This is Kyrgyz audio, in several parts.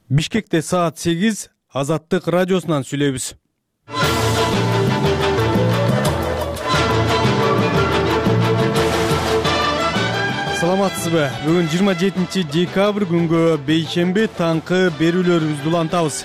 Бишкекте саат 8 Азаттык радиосунан сүйлөйбүз. Саламатсызбы? Бүгүн 27 декабрь күнгө бейшемби таңкы берүүлөрүбүздү улантабыз.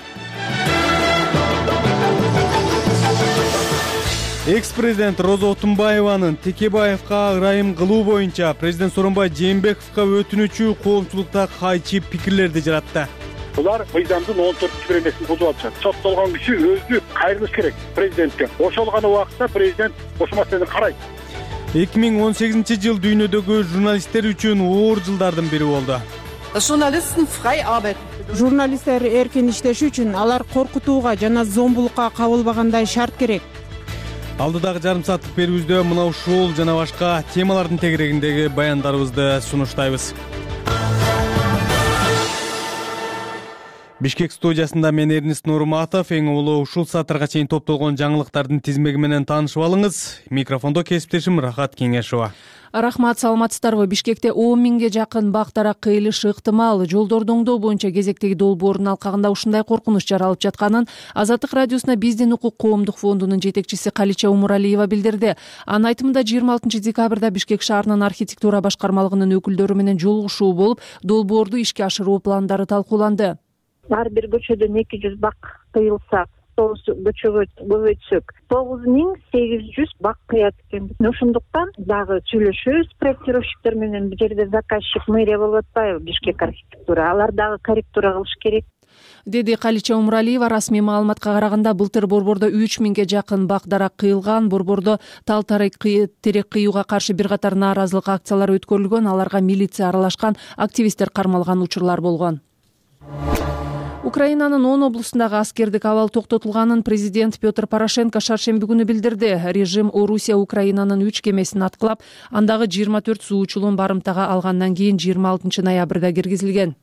Экс-президент Роза Отунбаеванын Текебаевка ырайым кылуу боюнча президент Сооронбай Жээнбековго өтүнүчү коомчулукта кайчы пикирлерди жаратты. Булар мыйзамдын 14-беренесин бузуп атышат. Соттолгон киши өзү кайрылыш керек президентке. Ошол гана убакытта президент ошол маселени карайт. 2018-жыл дүйнөдөгү журналисттер үчүн оор жылдардын бири болду. Журналисттер эркин иштеши үчүн алар коркутууга жана зомбулукка кабылбагандай шарт керек. Алдыдагы жарым сааттык берүүбүздө мына ушул жана башка темалардын тегерегиндеги баяндарыбызды сунуштайбыз. Бишкек студиясында мен Эрнест Нурматов. Эң улуу ушул сааттарга чейин топтолгон жаңылыктардын тизмеги менен таанышып алыңыз. Микрофондо кесиптешим Рахат Кеңешова. Рахмат, саламатсыздарбы? Бишкекте 10 миңге жакын бактарак кыйылышы ыктымал. Жолдордун оңдоо боюнча кезектеги долбоордун алкагында ушундай коркунуч жаралып жатканын Азаттык радиосуна Биздин укук коомдук фондунун жетекчиси Калича Умуралиева билдирди. Анын айтымында 26 декабрда Бишкек шаарынын архитектура башкармалыгынын өкүлдөрү менен жолугушуу болуп, долбоорду ишке ашыруу пландары талкууланды. Ар бир көчөдөн 200 бак кыйылса, көчөгө көбөйтсөк 9800 бак кыят экен. Ошондуктан дагы сүйлөшөбүз проектировщиктер менен. Бул жерде заказчик мэрия болуп атпайбы, Бишкек архитектура. Алар дагы корректура кылыш керек, деди Калича Умуралиева. Расмий маалыматка караганда былтыр борбордо 3 миңге жакын бак дарак кыйылган. Борбордо тал терек кыюуга каршы бир катар нааразылык акциялары өткөрүлгөн. Аларга милиция аралашкан, активисттер кармалган учурлар болгон. Украинанын 10 облустундагы аскердик абал токтотулганын президент Петр Порошенко шаршемби күнү билдирди. Режим Орусия Украинанын 3 кемесин аткылап, андагы 24 суучулун барымтага алгандан кийин 26 ноябрда киргизилген.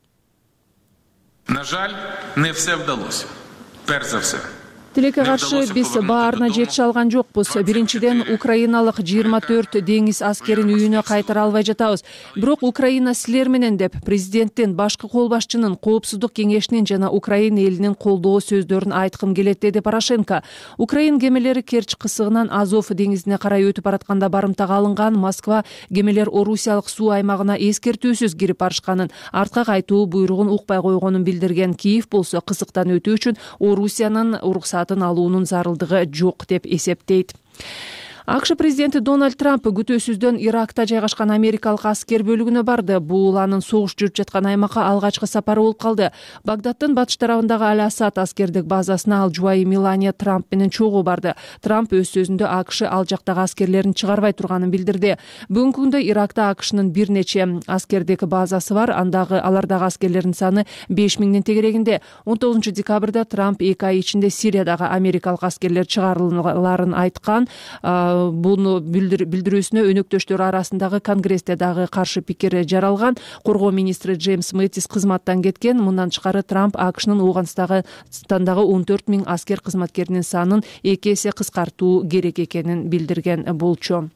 На жаль, не все вдалось. Перш за все. Тилекке каршы биз баарына жетише алган жокпуз. Биринчиден, украиналык 24 деңиз аскерин үйүнө кайтара албай жатабыз. Бирок Украина силер менен деп президенттин, башкы кол башчынын, Коопсуздук кеңешинин жана Украина элинин колдоо сөздөрүн айткым келет, деди Порошенко. Украин кемелери Керчь кысыгынан Азов деңизине карай өтүп баратканда барымтага алынган. Москва кемелер Орусиялык суу аймагына эскертүүсүз кирип барышканын, артка кайтуу буйругун укпай койгонун билдирген. Киев болсо кысыктан өтүү үчүн Орусиянын уруксатын алуунун зарылдыгы жок деп эсептейт. АКШ президенти Дональд Трамп күтүүсүздөн Иракта жайгашкан америкалык аскер бөлүгүнө барды. Бул анын согуш жүрүп жаткан аймакка алгачкы сапары болуп калды. Багдадтын батыш тарабындагы Аль-Асад аскердик базасына ал жубайы Мелания Трамп менен чогуу барды. Трамп өз сөзүндө АКШ ал жактагы аскерлерин чыгарбай турганын билдирди. Бүгүнкү күндө Иракта АКШнын бир нече аскердик базасы бар. Алардагы аскерлердин саны 5000 тегерегинде. 19 декабрда Трамп 2 ай ичинде Сириядагы америкалык аскерлер чыгарыларын айткан. Буну билдирүүсүнө өнөктөштөр арасындагы Конгрессте дагы каршы пикир жаралган. Коргоо министри Джеймс Мэттис кызматтан кеткен. Мындан тышкары Трамп АКШнын Ооганстандагы 14 000 аскер кызматкеринин санын 2 эсе кыскартуу керек экенин билдирген болчу.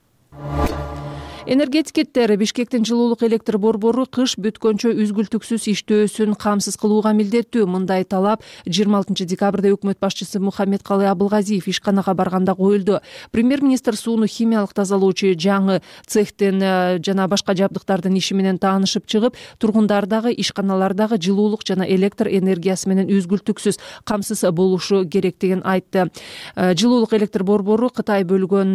Энергетиктер Бишкектин жылуулук электр борбору кыш бүткөнчө үзгүлтүксүз иштөөсүн камсыз кылууга милдеттүү. Мындай талап 26 декабрда өкмөт башчысы Мухаммедкалый Абылгазиев ишканага барганда коюлду. Премьер-министр сууну химиялык тазалоочу жаңы цехтен жана башка жабдыктардын иши менен таанышып чыгып, тургундардагы ишканалардагы жылуулук жана электр энергиясы менен үзгүлтүксүз камсыз болушу керектигин айтты. Жылуулук электр борбору Кытай бөлгөн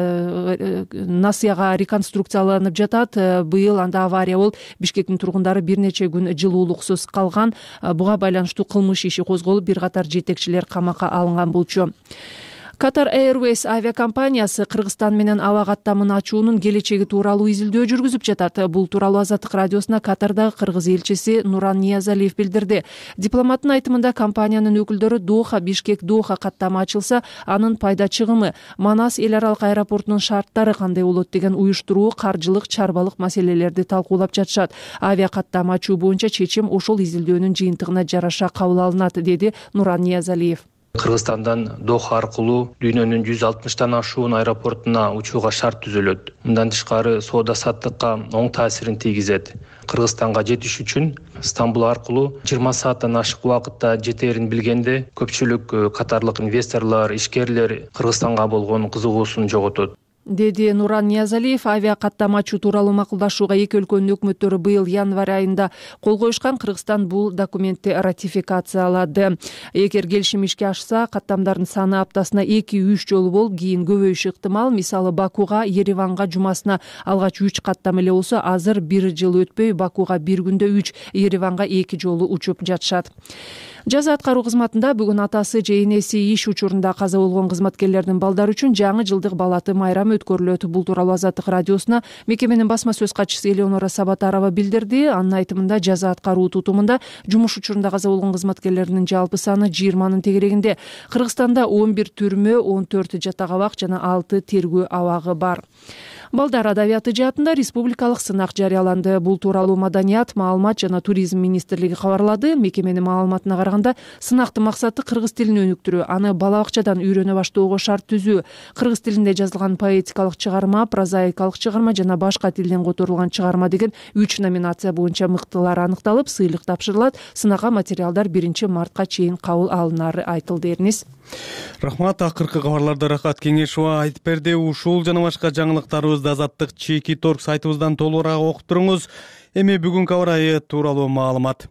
Насыяга реконструкцияланып жатат. Быйыл анда авария болуп, Бишкектин тургундары бир нече күн жылуулуксуз калган. Буга байланыштуу кылмыш иши козголуп, бир катар жетекчилер камакка алынган болчу. Qatar Airways авиакомпаниясы Кыргызстан менен аба каттамын ачуунун келечеги тууралуу изилдөө жүргүзүп жатат. Бул тууралуу Азаттык радиосуна Катардагы кыргыз элчиси Нуран Ниязалиев билдирди. Дипломаттын айтымында компаниянын өкүлдөрү Доха, Бишкек Доха каттамы ачылса, анын пайда чыгымы, Манас эл аралык аэропортунун шарттары кандай болот деген уюштуруу, каржылык, чарбалык маселелерди талкуулап жатышат. Авиа каттамы ачуу боюнча чечим ошол изилдөөнүн жыйынтыгына жараша кабыл алынат, деди Нуран Ниязалиев. Кыргызстандан Доха аркылуу дүйнөнүн 160тан ашуун аэропортуна учууга шарт түзүлөт. Мындан тышкары соода саттыкка оң таасирин тийгизет. Кыргызстанга жетиш үчүн Стамбул аркылуу 20 сааттан ашык убакытта жетерин билгенде көпчүлүк катарлык инвесторлор, ишкерлер Кыргызстанга болгон кызыгуусун жоготот, деди Нуран Ниязалиев. Авиа каттама ачуу тууралуу макулдашууга эки өлкөнүн өкмөттөрү быйыл январь айында кол коюшкан. Кыргызстан бул документти ратификациялады. Эгер келишим ишке ашса, каттамдардын саны аптасына 2-3 жолу болуп, кийин көбөйүшү ыктымал. Мисалы Бакуга, Ереванга жумасына алгач 3 каттам эле болсо, азыр 1 жыл өтпөй Бакуга 1 күндө 3, Ереванга 2 жолу учуп жатышат. Жаза аткаруу кызматында бүгүн атасы же энеси иш учурунда каза болгон кызматкерлердин балдары үчүн жаңы жылдык балаты майрамы өткөрүлөт. Бул тууралуу Азаттык радиосуна мекеменин басма сөз катчысы Элеонора Сабатарова билдирди. Анын айтымында, жаза аткаруу тутумунда жумуш учурунда каза болгон кызматкерлердин жалпы саны 20нын тегерегинде. Кыргызстанда 11 түрмө, 14 жатак абак жана 6 тергөө абагы бар. Балдар адабияты жаатында республикалык сынак жарыяланды. Бул тууралуу Маданият, маалымат жана туризм министрлиги кабарлады. Мекеменин маалыматына караганда, сынактын максаты кыргыз тилин өнүктүрүү, аны бала бакчадан үйрөнө баштоого шарт түзүү. Кыргыз тилинде жазылган поэтикалык чыгарма, прозаикалык чыгарма жана башка тилден которулган чыгарма деген 3 номинация боюнча мыктылар аныкталып, сыйлык тапшырылат. Сынакка материалдар 1 мартка чейин кабыл алынары айтылды. Эрнис. Рахмат. Акыркы кабарларда Рахат Кеңешова айтып берди. Ушул жана башка жаңылыктарыбызды Азаттык чеки торг сайтыбыздан толугураак окуп туруңуз. Эми бүгүнкү аба ырайы тууралуу маалымат.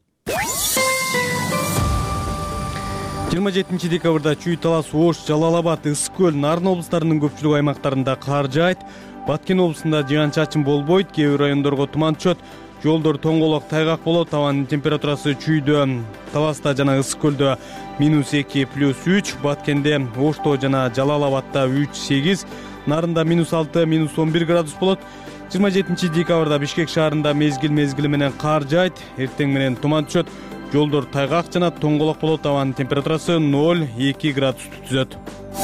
27 декабрда Чүй, Талас, Ош, Жалал-Абад, Ысык көл, Нарын облустарынын көпчүлүк аймактарында кар жаайт. Баткен облусунда жаан-чачын болбойт, кээ бир райондорго туман түшөт. Жолдор тоңголок, тайгак болот. Абанын температурасы Чүйдө, Таласта жана Ысык көлдө -2, +3, Баткенде, Ошто жана Жалал-Абадда 3-8, Нарында -6, -11 градус болот. 27 декабрда Бишкек шаарында мезгил менен кар жаайт, эртең менен туман түшөт. Жолдор тайгак жана тоңголок болот. Абанын температурасы 0-2 градусту түзөт.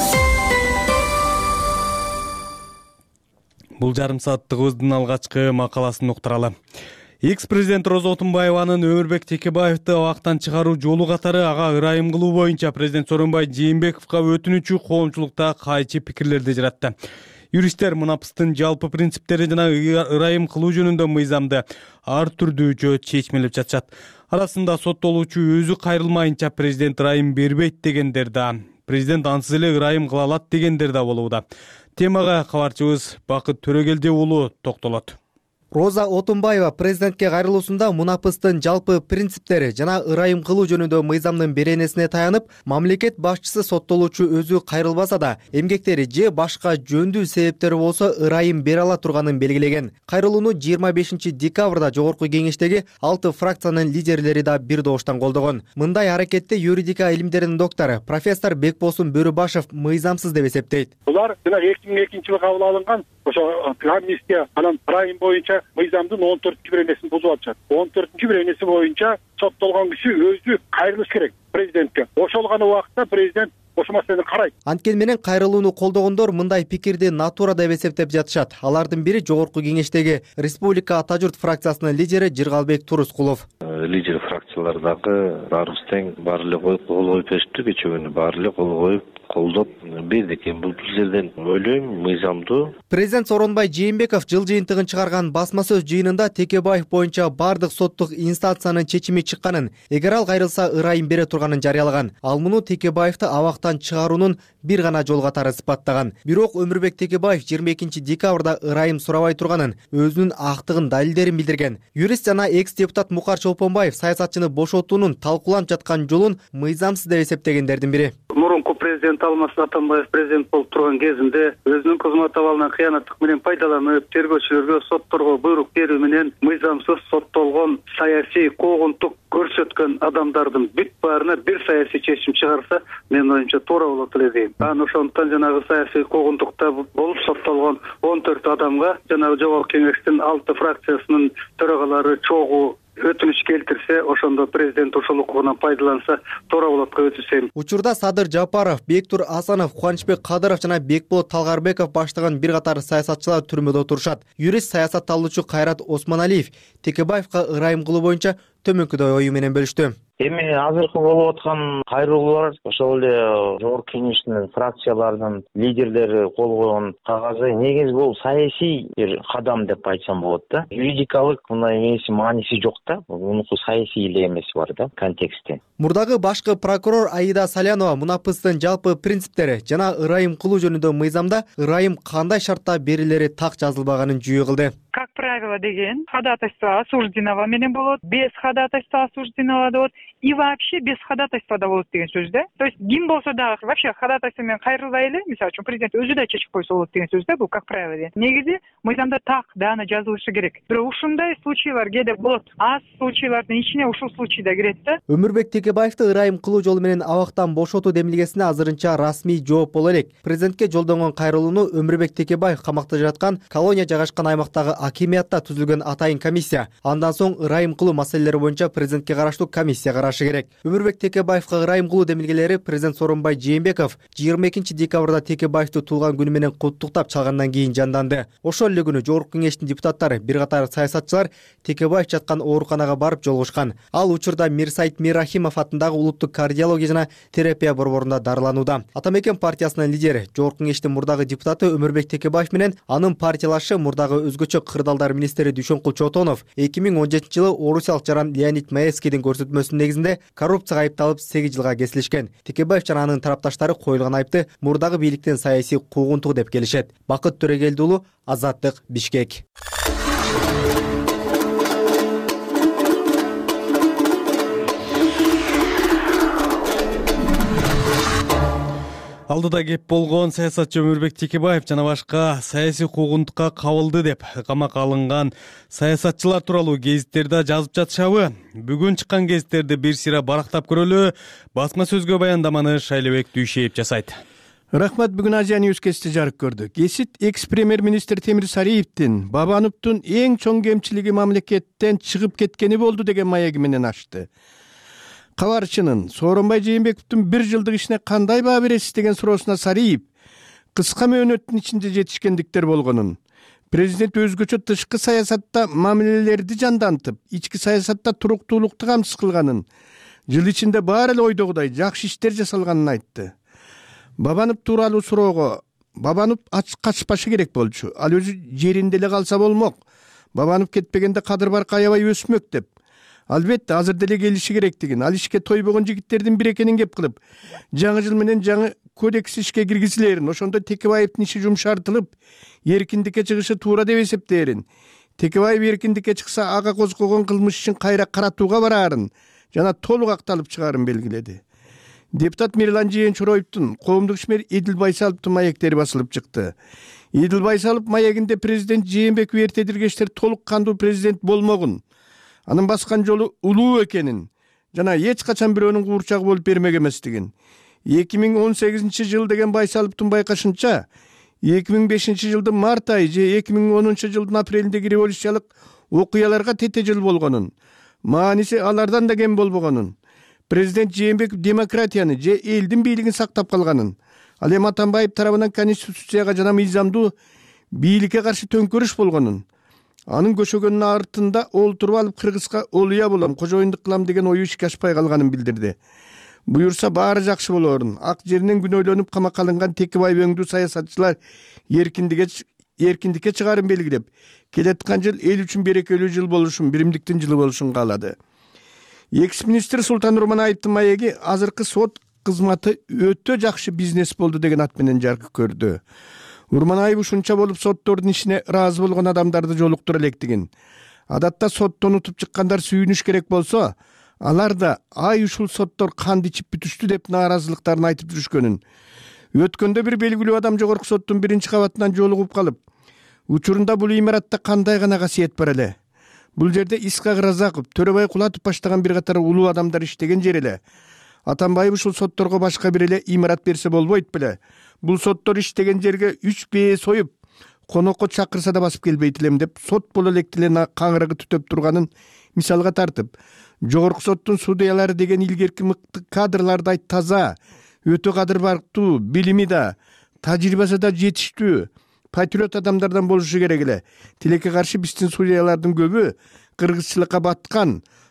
Бул жарым сааттыгыбыздын алгачкы макаласын уктуралы. Экс-президент Роза Отунбаеванын Өмүрбек Текебаевди абактан чыгаруу жолу катары ага ырайым кылуу боюнча президент Сооронбай Жээнбековго өтүнүүчү коомчулукта кайчы пикирлерди жаратты. Юристтер мунапыстын жалпы принциптери жана ырайым кылуу жөнүндө мыйзамды ар түрдүү чечмелеп жатышат. Арасында соттолуучу өзү кайрылмайынча президент ырайым бербейт дегендер да, президент ансыз эле ырайым кыла алат дегендер да болууда. Темага кабарчыбыз Бакыт Төрөгелди уулу токтолот. Роза Отунбаева президентке кайрылуусунда мунапыстын жалпы принциптери жана ырайым кылуу жөнүндө мыйзамдын беренесине таянып, мамлекет башчысы соттолуучу өзү кайрылбаса да, эмгектери же башка жөндүү себептери болсо ырайым бере ала турганын белгилеген. Кайрылууну 25 декабрда Жогорку Кеңештеги 6 фракциянын лидерлери да бир добуштан колдогон. Мындай аракетти юридика илимдеринин доктору профессор Бекбосун Бөрүбашев мыйзамсыз деп эсептейт. Булар 2002-жылы кабыл алынган ошо амнистия анан ырайым боюнча мыйзамдын 14 беренесин бузуп атышат. 14 беренеси боюнча соттолгон киши өзү кайрылыш керек президентке. Ошол гана убакытта президент ошол маселени карайт. Анткени менен кайрылууну колдогондор мындай пикирди натура деп эсептеп жатышат. Алардын бири Жогорку Кеңештеги Республика Ата журт фракциясынын лидери Жыргалбек Турускулов. Лидер фракциялардагы баарыбыз тең баары эле кол коюп беришти, кечээ күнү баары эле кол коюп колдоп бердик. Бул сиздерден ойлойм мыйзамдуу. Президент Сооронбай Жээнбеков жыл жыйынтыгын чыгарган басма сөз жыйынында Текебаев боюнча бардык соттук инстанциянын чечими чыкканын, эгер ал кайрылса ырайым бере турганын жарыялаган. Ал муну Текебаевди абактан чыгаруунун бир гана жол катары сыпаттаган. Бирок Өмүрбек Текебаев 22 декабрда ырайым сурабай турганын, өзүнүн актыгын далилдерин билдирген. Юрист жана экс-депутат Мукар Чолпонбаев саясатчыны бошотуунун талкууланып жаткан жолун мыйзамсыз деп эсептегендердин бири. Мурунку президент Алмаз Атамбаев президент болуп турган кезинде өзүнүн кызмат абалынан кыянаттык менен пайдаланып, тергөөчүлөргө, сотторго буйрук берүү менен мыйзамсыз соттолгон, саясий куугунтук көрсөткөн адамдардын бүт баарына бир саясий чечим чыгарса, менин оюмча туура болот эле дейм. Ошондуктан жанагы саясий куугунтукта болуп соттолгон 14 адамга жанагы Жогорку Кеңештин 6 фракциясынын төрагалары чогуу өтүнүч келтирсе, ошондо президент ошол укугунан пайдаланса туура болот деп өтүнсөйм. Учурда Садыр Жапаров, Бектур Асанов, Кубанычбек Кадыров жана Бекболот Талгарбеков баштаган бир катар саясатчылар түрмөдө отурушат. Юрист саясатталуучу Кайрат Осмоналиев Текебаевга ырайым кылуу боюнча төмөнкүдөй ою менен бөлүштү. Эми азыркы болуп аткан кайрылуулар ошол эле жогорку кеңештин фракцияларынын лидерлери кол койгон кагазы негизи бул саясий бир кадам деп айтсам болот да. Юридикалык мындай эмеси мааниси жок да. Мунуку саясий эле эмеси бар да, контексти. Мурдагы башкы прокурор Аида Салянова мунапыстын жалпы принциптери жана ырайым кылуу жөнүндө мыйзамда ырайым кандай шартта берилери так жазылбаганын жүйө кылды. Как правило деген ходатайство осужденного менен болот, без ходатайства осужденного болот и вообще без ходатайства да болот деген сөз да. То есть ким болсо дагы вообще ходатайство менен кайрылбай эле, мисалы үчүн президент өзү да чечип койсо болот деген сөз да, бул как правило деген. Негизи мыйзамда так даана жазылышы керек. Бирок ушундай случайлар кээде болот. Аз случайлардын ичине ушул случай да кирет да. Өмүрбек Текебаевди ырайым кылуу жолу менен абактан бошотуу демилгесине азырынча расмий жооп боло элек. Президентке жолдонгон кайрылууну Өмүрбек Текебаев камакта жаткан колония жайгашкан аймактагы акимиятта түзүлгөн атайын комиссия. Андан соң ырайым кылуу маселелери боюнча президентке караштуу комиссия карашы керек. Өмүрбек Текебаевга ырайым кылуу демилгелери президент Сооронбай Жээнбеков 22 декабрда Текебаевди туулган күнү менен куттуктап чалгандан кийин жанданды. Ошол эле күнү жогорку кеңештин депутаттары, бир катар саясатчылар Текебаев жаткан ооруканага барып жолугушкан. Ал учурда Мирсайит Миррахимов атындагы улуттук кардиология жана терапия борборунда дарыланууда. Атамекен партиясынын лидери, жогорку кеңештин мурдагы депутаты Өмүрбек Текебаев менен анын партиялашы мурдагы өзгөчө кырдаалдар министри Дүйшөнкул Чотонов 2017 жылы орусиялык жаран Леонид Маевскийдин көрсөтмөсүнүн негизинде коррупцияга айыпталып 8 жылга кесилишкен. Текебаев жана анын тарапташтары коюлган айыпты мурдагы бийликтин саясий куугунтугу деп келишет. Бакыт Төрөгелди уулу, Азаттык, Бишкек. Алдыда кеп болгон саясатчы Өмүрбек Текебаев жана башка саясий куугунтукка кабылды деп камакка алынган саясатчылар тууралуу гезиттерде жазып жатышабы? Бүгүн чыккан гезиттерди бир сыйра барактап көрөлү. Басма сөзгө баяндаманы Шайлебек Дүйшеев жасайт. Рахмат. Бүгүн Азия Ньюс кести жарык көрдү. Гезит экс-премьер-министр Темир Сариевдин Бабановдун эң чоң кемчилиги мамлекеттен чыгып кеткени болду деген маеги менен ачты. Кабарчынын Сооронбай Жээнбековдун 1 жылдык ишине кандай баа бересиз деген суроосуна Сариев кыска мөөнөттүн ичинде жетишкендиктер болгонун, президент өзгөчө тышкы саясатта мамилелерди жандантып, ички саясатта туруктуулукту камсыз кылганын, жыл ичинде баары эле ойдогудай жакшы иштер жасалганын айтты. Бабанов тууралуу суроого Бабанов качпашы керек болчу. Ал өзү жеринде эле калса болмок. Бабанов кетпегенде Кадырбарк аябай өсмөк деп. Албетте азыр деле келиши керектигин, ал ишке тойбогон жигиттердин бири экенин кеп кылып, жаңы жыл менен жаңы кодекс ишке киргизилерин, ошондо Текебаевдин иши жумшартылып, эркиндикке чыгышы туура деп эсептээрин. Текебаев эркиндикке чыкса ага козгогон кылмыш ишин кайра каратууга бараарын жана толук акталып чыгаарын белгиледи. Депутат Мирлан Жээн-Чороевдун коомдук ишмер Идил Байсаловдун маектери басылып чыкты. Идил Байсалов маегинде президент Жээнбеков эрте диргештер толук кандуу президент болмогун, анын баскан жолу улуу экенин жана эч качан бирөөнүн куурчагы болуп бермек эместигин. 2018 жыл деген Байсаловдун байкашынча 2005 жылдын март айы же 2010 жылдын апрелиндеги революциялык окуяларга тете жыл болгонун, мааниси алардан да кем болбогонун, президент Жээнбеков демократияны же элдин бийлигин сактап калганын, ал эми Атамбаев тарабынан конституцияга жана мыйзамдуу бийликке каршы төңкөрүш болгонун, анын көшөгөнүн артында олтуруп алып Кыргызга олуя болом, кожоюндук кылам деген ою ишке ашпай калганын билдирди. Буюрса баары жакшы болорун. Ак жеринен күнөөлөнүп камакка алынган Текебаев өңдүү саясатчылар эркиндикке чыгаарын белгилеп, келаткан жыл эл үчүн берекелүү жыл болушун, биримдиктин жылы болушун каалады. Экс-министр Султан Нурманаевдин маеги азыркы сот кызматы өтө жакшы бизнес болду деген ат менен жарык көрдү. Нурманаев ушунча болуп соттордун ишине ыраазы болгон адамдарды жолуктура электигин. Адатта соттон утуп чыккандар сүйүнүш керек болсо, алар да ай ушул соттор канды ичип бүтүштү деп нааразылыктарын айтып жүрүшкөнүн. Өткөндө бир белгилүү адам жогорку соттун 1-кабатынан жолугуп калып, учурунда бул имаратта кандай гана касиет бар эле. Бул жерде Исхак Разаков, Төрөбай Кулатов баштаган бир катар улуу адамдар иштеген жер эле. Атамбаев ушул сотторго башка бир эле имарат берсе болбойт беле? Бул соттор иштеген жерге 3 бээ союп, конокко чакырса да басып келбейт элем деп сот боло электи эле каңырыгы түтөп турганын мисалга тартып, жогорку соттун судьялары деген илгерки мыкты кадрларды таза, өтө кадырбарктуу, билими да, тажрыйбасы да жетиштүү, патриот адамдардан болушу керек эле. Тилекке каршы биздин судьялардын көбү кыргызчылыкка баткан,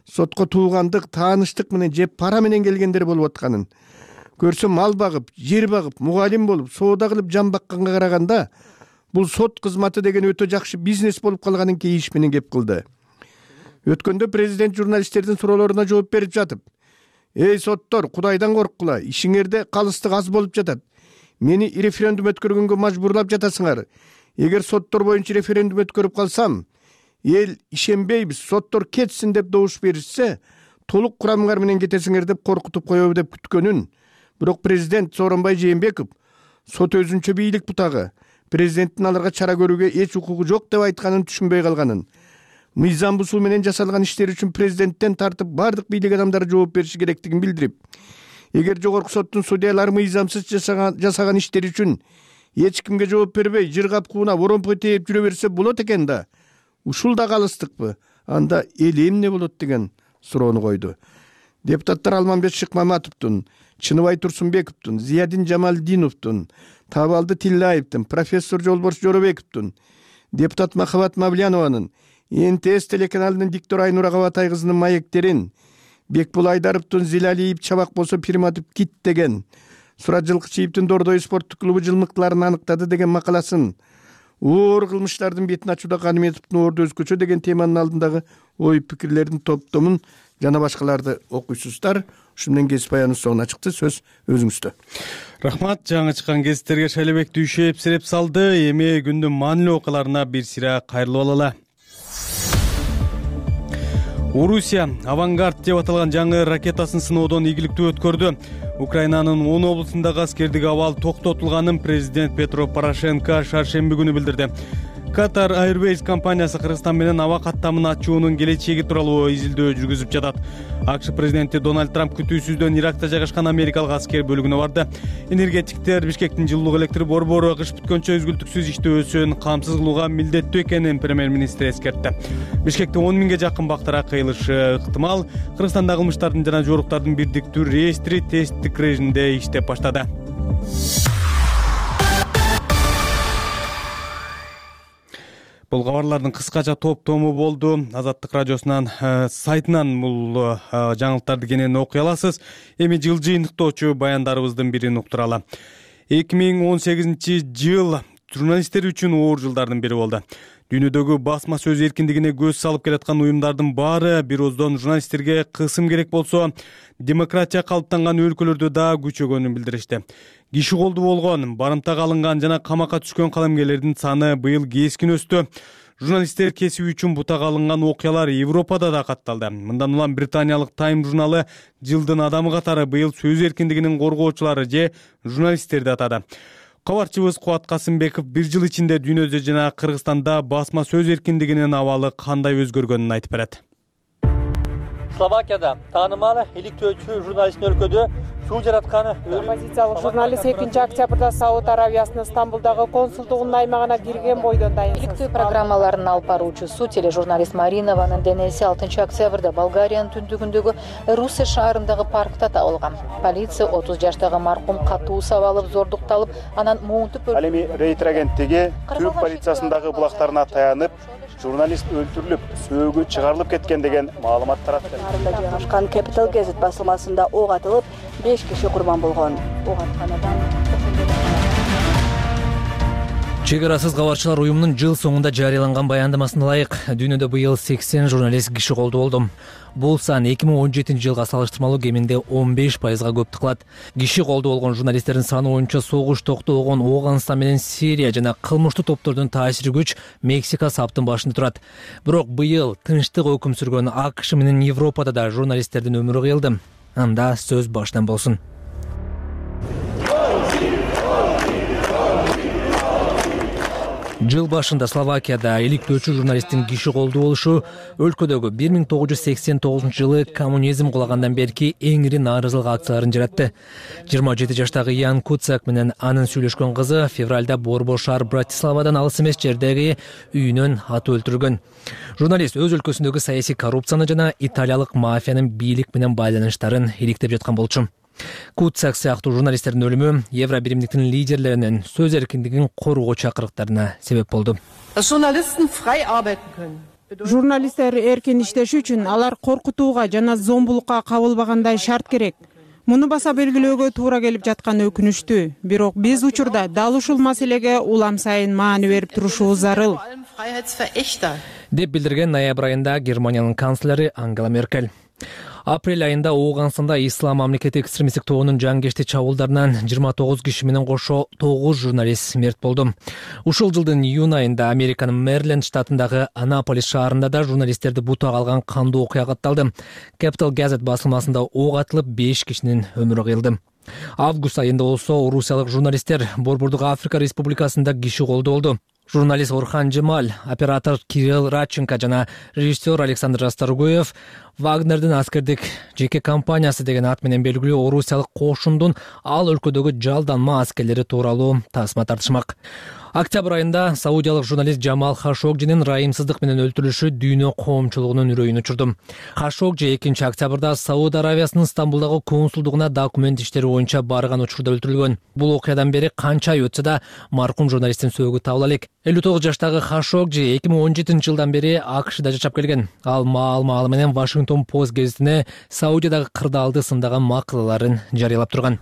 сотко туугандык, тааныштык менен же пара менен келгендер болуп атканын көрсөм, мал багып, жер багып, мугалим болуп, соода кылып жан бакканга караганда бул сот кызматы деген өтө жакшы бизнес болуп калганын кейиш менен кеп кылды. Өткөндө президент журналисттердин суроолоруна жооп берип жатып, «Эй соттор, Кудайдан корккула, ишиңерде калыстык аз болуп жатат. Мени референдум өткөргөнгө мажбурлап жатасыңар. Эгер соттор боюнча референдум өткөрүп калсам, эл ишенбейбиз, соттор кетсин деп добуш беришсе, толук курамыңар менен кетесиңер деп коркутуп коебу деп күткөнүн. Бирок президент Сооронбай Жээнбеков сот өзүнчө бийлик бутагы, президенттин аларга чара көрүүгө эч укугу жок деп айтканын түшүнбөй калганын. Мыйзам бузуу менен жасалган иштер үчүн президенттен тартып бардык бийлик адамдары жооп бериши керектигин билдирип, эгер жогорку соттун судьялары мыйзамсыз жасаган иштер үчүн эч кимге жооп бербей, жыргап кууна воромпой тээп жүрө берсе болот экен да. Ушул да калыстыкпы? Анда эл эмне болот деген суроону койду. Депутаттар Алмамбет Шыкмаматовдун, Чыныбай Турсунбековдун, Зиядин Жамалдиновдун, Табалды Тиллаевдин, профессор Жолборс Жоробековдун, депутат Махабат Мавлянованын, НТС телеканалынын диктор Айнур Агабатай кызынын маектерин, Бекбул Айдаровдун Зилалиев чабак болсо Пирматов кит деген, Сурат Жылкычиевдин Дордой спорттук клубу жылмыктыларын аныктады деген макаласын, оор кылмыштардын бетин ачууда Каныметовдун орду өзгөчө деген теманын алдындагы ой пикирлердин топтомун жана башкаларды окуйсуздар. Ушу менен кесип аяныбыз соңуна чыкты. Сөз өзүңүздө. Рахмат, жаңы чыккан кесиптерге Шайлебек Дүйшөев сереп салды. Эми күндүн маанилүү окуяларына бир сыйра кайрылып алалы. Орусия Авангард деп аталган жаңы ракетасын сыноодон ийгиликтүү өткөрдү. Украинанын 10 облусундагы аскердик абал токтотулганын президент Петро Порошенко шаршемби күнү билдирди. Qatar Airways компаниясы Кыргызстан менен аба каттамын ачуунун келечеги тууралуу изилдөө жүргүзүп жатат. АКШ президенти Дональд Трамп күтүүсүздөн Иракта жайгашкан америкалык аскер бөлүгүнө барды. Энергетиктер Бишкектин жылуулук электр борбору кыш бүткөнчө үзгүлтүксүз иштөөсүн камсыз кылууга милдеттүү экенин премьер-министр эскертти. Бишкекте 10 миңге жакын бактара кыйылышы ыктымал. Кыргызстандагы кылмыштардын жана жоруктардын бирдиктүү реестри тесттик режимде иштеп баштады. Бул кабарлардын кыскача топтому болду. Азаттык радиосунан сайтынан бул жаңылыктарды кенен окуй аласыз. Эми жыл жыйынтыктоочу баяндарыбыздын бирин уктуралы. 2018 жыл журналисттер үчүн оор жылдардын бири болду. Дүйнөдөгү басма сөз эркиндигине көз салып келаткан уюмдардын баары бир оздон журналисттерге кысым керек болсо, демократия калыптанган өлкөлөрдө да күчөгөнүн билдиришти. Киши колду болгон, барымтага алынган жана камакка түшкөн калемгерлердин саны быйыл кескин өстү. Журналисттер кесиби үчүн бутага алынган окуялар Европада да катталды. Мындан улам британиялык Time журналы жылдын адамы катары быйыл сөз эркиндигинин коргоочулары же журналисттерди атады. Кабарчыбыз Кубат Касымбеков бир жыл ичинде дүйнөдө жана Кыргызстанда басма сөз эркиндигинин абалы кандай өзгөргөнүн айтып берет. Словакияда таанымал иликтөөчү журналисттин өлкөдө суу жаратканы оппозициялык журналист 2 октябрда Сауд Аравиясынын Стамбулдагы консулдугунун аймагына кирген бойдон дайын. Иликтөө программаларын алып баруучусу тележурналист Маринованын денеси 6 октябрда Болгариянын түндүгүндөгү Русе шаарындагы паркта табылган. Полиция 30 жаштагы маркум катуу сабалып зордукталып, анан муунтуп Ал эми Рейтер агенттиги Түп полициясындагы булактарына таянып, журналист өлтүрүлүп, сөөгү чыгарылып кеткен деген маалымат таратты. Жайгашкан Capital Gazette басылмасында ок атылып, 5 киши курбан болгон. Ок атканадан Чек арасыз кабарчылар уюмунун жыл соңунда жарыяланган баяндамасына ылайык дүйнөдө быйыл 80 журналист киши колду болду. Бул сан 2017 жылга салыштырмалуу кеминде 15%га көптү кылат. Киши колду болгон журналисттердин саны боюнча согуш токтогон Ооганстан менен Сирия жана кылмыштуу топтордун таасири күч Мексика саптын башында турат. Бирок быйыл тынчтык өкүм сүргөн АКШ менен Европада да журналисттердин өмүрү кыйылды. Анда сөз башынан болсун. Жыл башында Словакияда иликтөөчү журналисттин киши колду болушу өлкөдөгү 1989 жылы коммунизм кулагандан берки эң ири нааразылык акцияларын жаратты. 27 жаштагы Ян Куцак менен анын сүйлөшкөн кызы февралда Борбор шаар Братиславадан алыс эмес жердеги үйүнөн атып өлтүрүлгөн. Журналист өз өлкөсүндөгү саясий коррупцияны жана италиялык мафиянын бийлик менен байланыштарын иликтеп жаткан болчу. Куцак сыяктуу журналисттердин өлүмү Евро биримдиктин лидерлеринин сөз эркиндигин коргоо чакырыктарына себеп болду. Журналисттер эркин иштеши үчүн алар коркутууга жана зомбулукка кабылбагандай шарт керек. Муну баса белгилөөгө туура келип жатканы өкүнүчтүү. Бирок биз учурда дал ушул маселеге улам сайын маани берип турушубуз зарыл, деп билдирген ноябрь айында Германиянын канцлери Ангела Меркель. Апрель айында Ооганстанда Ислам мамлекети экстремисттик тобунун жангечти чабуулдарынан 29 киши менен кошо 9 журналист мерт болду. Ушул жылдын июнь айында Американын Мэриленд штатындагы Анаполис шаарында да журналисттерди бутага алган кандуу окуя катталды. Capital Gazette басылмасында ок атылып 5 кишинин өмүрү кыйылды. Август айында болсо орусиялык журналисттер Борбордук Африка Республикасында киши колдоо болду. Журналист Орхан Джемаль, оператор Кирилл Радченко жана режиссер Александр Расторгуев Вагнердин аскердик жеке компаниясы деген ат менен белгилүү орусиялык кошундун ал өлкөдөгү жалданма аскерлери тууралуу тасма тартышмак. Октябрь айында саудиялык журналист Джамал Хашогжинин райымсыздык менен өлтүрүлүшү дүйнө коомчулугунун үрөйүн учурду. Хашогжи 2-октябрда Сауд Аравиясынын Стамбулдагы консулдугуна документ иштери боюнча барган учурда өлтүрүлгөн. Бул окуядан бери канча ай өтсө да маркум журналисттин сөөгү табыла элек. 59 жаштагы Хашогжи 2017 жылдан бери АКШда жашап келген. Ал маал менен Washington Post гезитине Саудиядагы кырдаалды сындаган макалаларын жарыялап турган.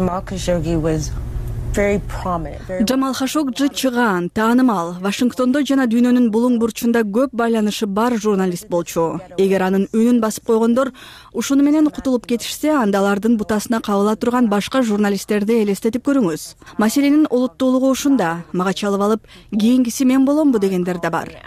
Джамал Хашогжи чыгаан, таанымал, Вашингтондо жана дүйнөнүн булуң бурчунда көп байланышы бар журналист болчу. Эгер анын үнүн басып койгондор ушуну менен кутулуп кетишсе, анда алардын бутасына кабыла турган башка журналисттерди элестетип көрүңүз. Маселенин олуттуулугу ушунда. Мага чалып алып, кийинкиси мен боломбу дегендер да бар.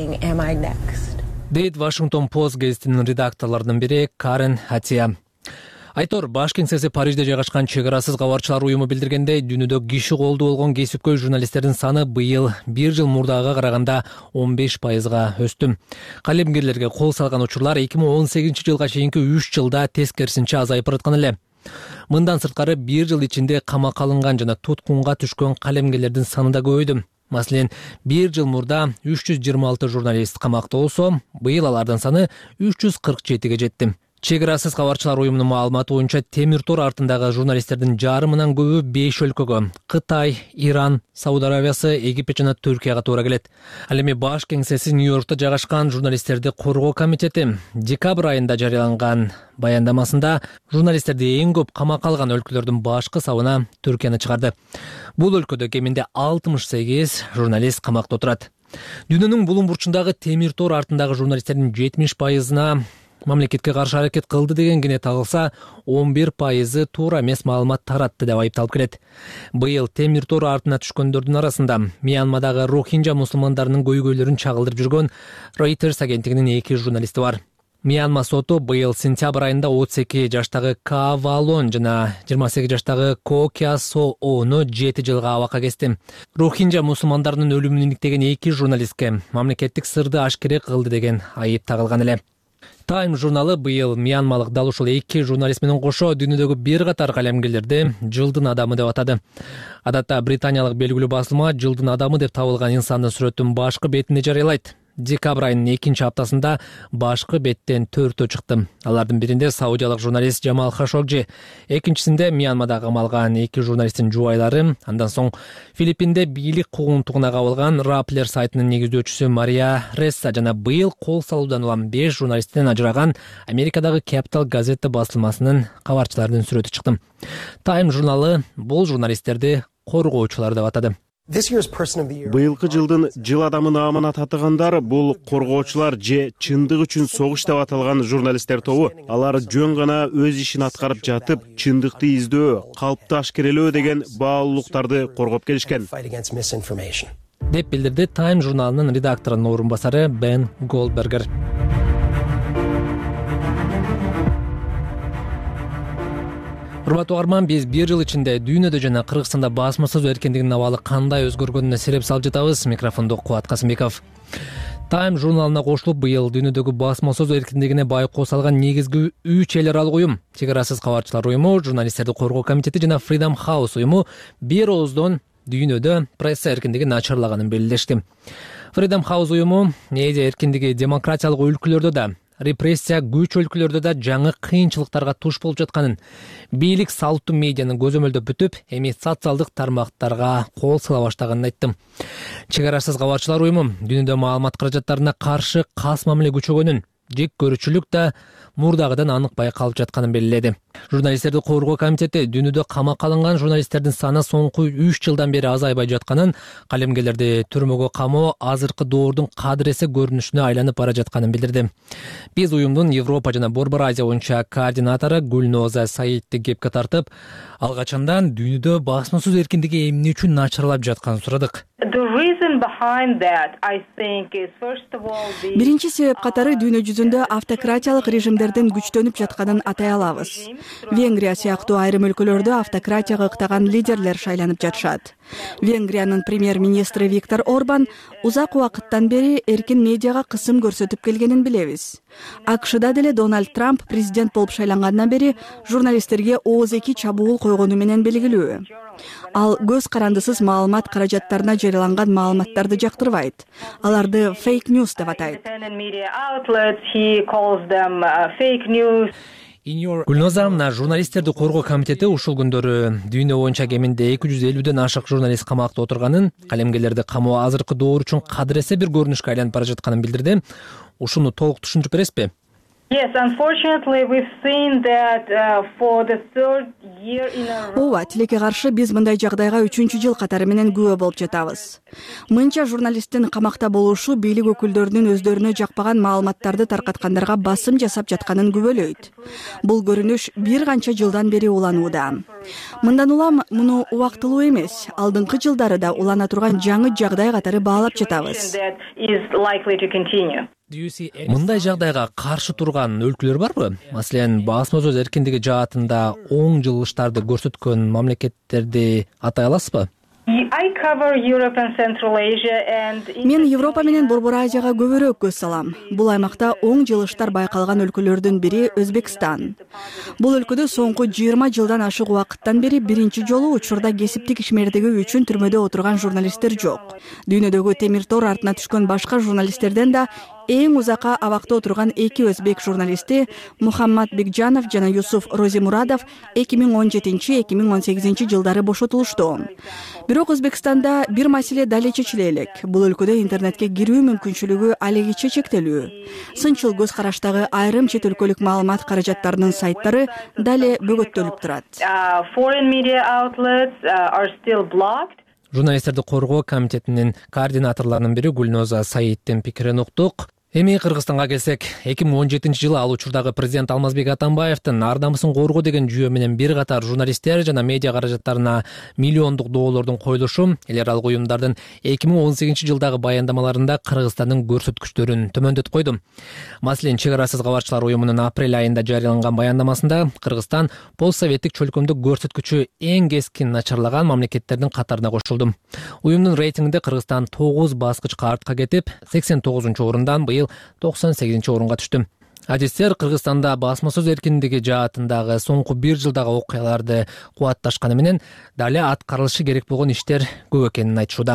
Дейт Washington Post гезитинин редакторлорунун бири Карен Хатия. Айтор, баш кеңсеси Парижде жайгашкан чек арасыз кабарчылар уюму билдиргендей, дүйнөдө киши колдуу болгон кесипкөй журналисттердин саны быйыл 1 жыл мурдагыга караганда 15%га өстү. Калемгерлерге кол салган учурлар 2018 жылга чейинки 3 жылда тескерисинче азайып бараткан эле. Мындан сырткары 1 жыл ичинде камакка алынган жана туткунга түшкөн калемгерлердин саны да көбөйдү. Маселен, 1 жыл мурда 326 журналист камакта болсо, быйыл алардын саны 347ге жетти. Чек арасыз кабарчылар уюмунун маалыматы боюнча темир тор артындагы журналисттердин жарымынан көбү 5 өлкөгө — Кытай, Иран, Сауд Аравиясы, Египет жана Түркияга туура келет. Ал эми баш кеңсеси Нью-Йоркто жайгашкан журналисттерди коргоо комитети декабрь айында жарыяланган баяндамасында журналисттерди эң көп камакка алган өлкөлөрдүн башкы сабына Түркияны чыгарды. Бул өлкөдө кеминде 68 журналист камакта отурат. Дүйнөнүн булуң бурчундагы темир тор артындагы журналисттердин 70%-на мамлекетке каршы аракет кылды деген кене тагылса, 11% туура эмес маалымат таратты деп айыпталып келет. Быйыл темир тор артына түшкөндөрдүн арасында Мьянмадагы Рохинджа мусулмандарынын көйгөйлөрүн чагылдырып жүргөн Reuters агенттигинин 2 журналисти бар. Мьянма соту быйыл сентябрь айында 32 жаштагы Ка Валон жана 28 жаштагы Ко Кя Со Ону 7 жылга абакка кести. Рохинджа мусулмандарынын өлүмүн иликтеген 2 журналистке мамлекеттик сырды ашкере кылды деген айып тагылган эле. Time журналы быйыл Мьянмалык дал ушул 2 журналист менен кошо дүйнөдөгү бир катар калемгерлерди жылдын адамы деп атады. Адатта британиялык белгилүү басылма жылдын адамы деп табылган инсандын сүрөтүн башкы бетинде жарыялайт. Декабрь айынын 2 аптасында башкы беттен 4 чыкты. Алардын биринде саудиялык журналист Джамал Хашогжи, экинчисинде Мьянмада камалган 2 журналисттин жубайлары, андан соң Филиппинде бийлик куугунтугуна кабылган Rappler сайтынын негиздөөчүсү Мария Ресса жана быйыл кол салуудан улам 5 журналисттен ажыраган Америкадагы Capital Gazette басылмасынын кабарчыларынын сүрөтү чыкты. Time журналы бул журналисттерди коргоочулар деп атады. Быйылкы жылдын жыл адамын наамына татыгандар бул коргоочулар же чындык үчүн согуш деп аталган журналисттер тобу. Алар жөн гана өз ишин аткарып жатып, чындыкты издөө, калпты ашкерелөө деген баалуулуктарды коргоп келишкен. Деп билдирди Time журналынын редакторунун орун басары Бен Голдбергер. Урматтуу угарман, биз 1 жыл ичинде дүйнөдө жана Кыргызстанда басма сөз эркиндигинин абалы кандай өзгөргөнүнө сереп салып жатабыз. Микрофондо Кубат Касымбеков. Time журналына кошулуп, быйыл дүйнөдөгү басма сөз эркиндигине байкоо салган негизги 3 эл аралык уюм — Чек арасыз кабарчылар уюму, Журналисттерди коргоо комитети жана Freedom House уюму бир ооздон дүйнөдө пресса эркиндигин начарлаганын белгилешти. Freedom House уюму медиа эркиндиги демократиялык өлкөлөрдө да, репрессия күч өлкөлөрдө да жаңы кыйынчылыктарга туш болуп жатканын, бийлик салттуу медианы көзөмөлдөп бүтүп, эми социалдык тармактарга кол сала баштаганын айттым. Чек арасыз кабарчылар уюму дүйнөдө маалымат каражаттарына каршы кас мамиле күчөгөнүн, жек көрүүчүлүк да мурдагыдан анык байкалып жатканын белгиледи. Журналисттерди коргоо комитети дүйнөдө камакка алынган журналисттердин саны соңку 3 жылдан бери азайбай жатканын, калемгерлерди түрмөгө камоо азыркы доордун кадыресе көрүнүшүнө айланып бара жатканын билдирди. Биз уюмдун Европа жана Борбор Азия боюнча координатору Гүлноза Саидти кепке тартып, ал качандан дүйнөдө басмасөз эркиндиги эмне үчүн начарлап жатканын сурадык. Биринчи себеп катары дүйнө жүзүндө автократиялык режимдердин күчтөнүп жатканын атай алабыз. Венгрия сыяктуу айрым өлкөлөрдө автократияга ыктаган лидерлер шайланып жатышат. Венгриянын премьер-министри Виктор Орбан узак убакыттан бери эркин медиага кысым көрсөтүп келгенин билебиз. АКШда деле Дональд Трамп президент болуп шайлангандан бери журналисттерге ооз-эки чабуул койгону менен белгилүү. Ал көз карандысыз маалымат каражаттарына жарыяланган маалыматтарды жактырбайт. Аларды фейк ньюс деп атайт. Гүлноза, журналисттерди коргоо комитети ушул күндөрү дүйнө боюнча кеминде 250ден ашык журналист камакта отурганын, калемгерлерди камоо азыркы доор үчүн кадыресе бир көрүнүшкө айланып бара жатканын билдирди. Ушуну толук түшүндүрүп бересизби? Ооба, тилекке каршы биз мындай жагдайга 3-жыл катары менен күбө болуп жатабыз. Мынча журналисттин камакта болушу бийлик өкүлдөрүнүн өздөрүнө жакпаган маалыматтарды таркаткандарга басым жасап жатканын күбөлөйт. Бул көрүнүш бир канча жылдан бери уланууда. Мындан улам муну убактылуу эмес, алдыңкы жылдары да улана турган жаңы жагдай катары баалап жатабыз. Мындай жагдайга каршы турган өлкөлөр барбы? Маселен, басмасөз эркиндиги жаатында оң жылыштарды көрсөткөн мамлекеттерди атай аласызбы? Мен Европа менен Борбор Азияга көбүрөөк көз салам. Бул аймакта оң жылыштар байкалган өлкөлөрдүн бири Өзбекстан. Бул өлкөдө соңку 20 жылдан ашык убакыттан бери биринчи жолу учурда кесиптик ишмердиги үчүн түрмөдө отурган журналисттер жок. Дүйнөдөгү темир тор артына түшкөн башка журналисттерден да эң узакка абакта отурган эки өзбек журналисти Мухаммад Бекжанов жана Юсуф Розимурадов 2017-2018 жылдары бошотулушту. Бирок Өзбекстанда бир маселе дале чечиле элек. Бул өлкөдө интернетке кирүү мүмкүнчүлүгү алегиче чектелүү. Сынчыл көз караштагы айрым чет өлкөлүк маалымат каражаттарынын сайттары дале бөгөттөлүп турат. Журналисттерди коргоо комитетинин координаторлорунун бири Гүлноза Саидтин пикирин уктук. Эми Кыргызстанга келсек, 2017-жылы ал учурдагы президент Алмазбек Атамбаевдин ар намысын коргоо деген жүйө менен бир катар журналисттер жана медиа каражаттарына миллиондук доллардын коюлушу эл аралык уюмдардын 2018-жылдагы баяндамаларында Кыргызстандын көрсөткүчтөрүн төмөндөтүп койду. Маселен, Чек арасыз кабарчылар уюмунун апрель айында жарыяланган баяндамасында Кыргызстан постсоветтик чөлкөмдө көрсөткүчү эң кескин начарлаган мамлекеттердин катарына кошулду. Уюмдун рейтингинде Кыргызстан 9 баскычка артка кетип, 89-орундан 98-орунга түштү. Адистер Кыргызстанда басмасөз эркиндиги жаатындагы соңку бир жылдагы окуяларды кубатташканы менен дале аткарылышы керек болгон иштер көп экенин айтышууда.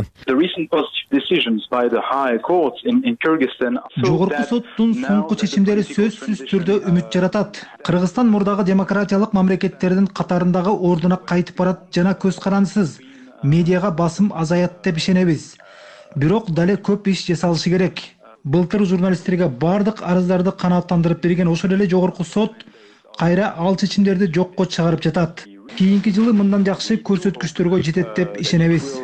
Жогорку соттун соңку чечимдери сөзсүз түрдө үмүт жаратат. Кыргызстан мурдагы демократиялык мамлекеттердин катарындагы ордуна кайтып барат жана көз карандысыз. Медиага басым азаят деп ишенебиз. Бирок дале көп иш жасалышы керек. Былтыр журналисттерге бардык арыздарды канааттандырып берген ошол эле жогорку сот кайра ал чечимдерди жокко чыгарып жатат. Кийинки жылы мындан жакшы көрсөткүчтөргө жетет деп ишенебиз.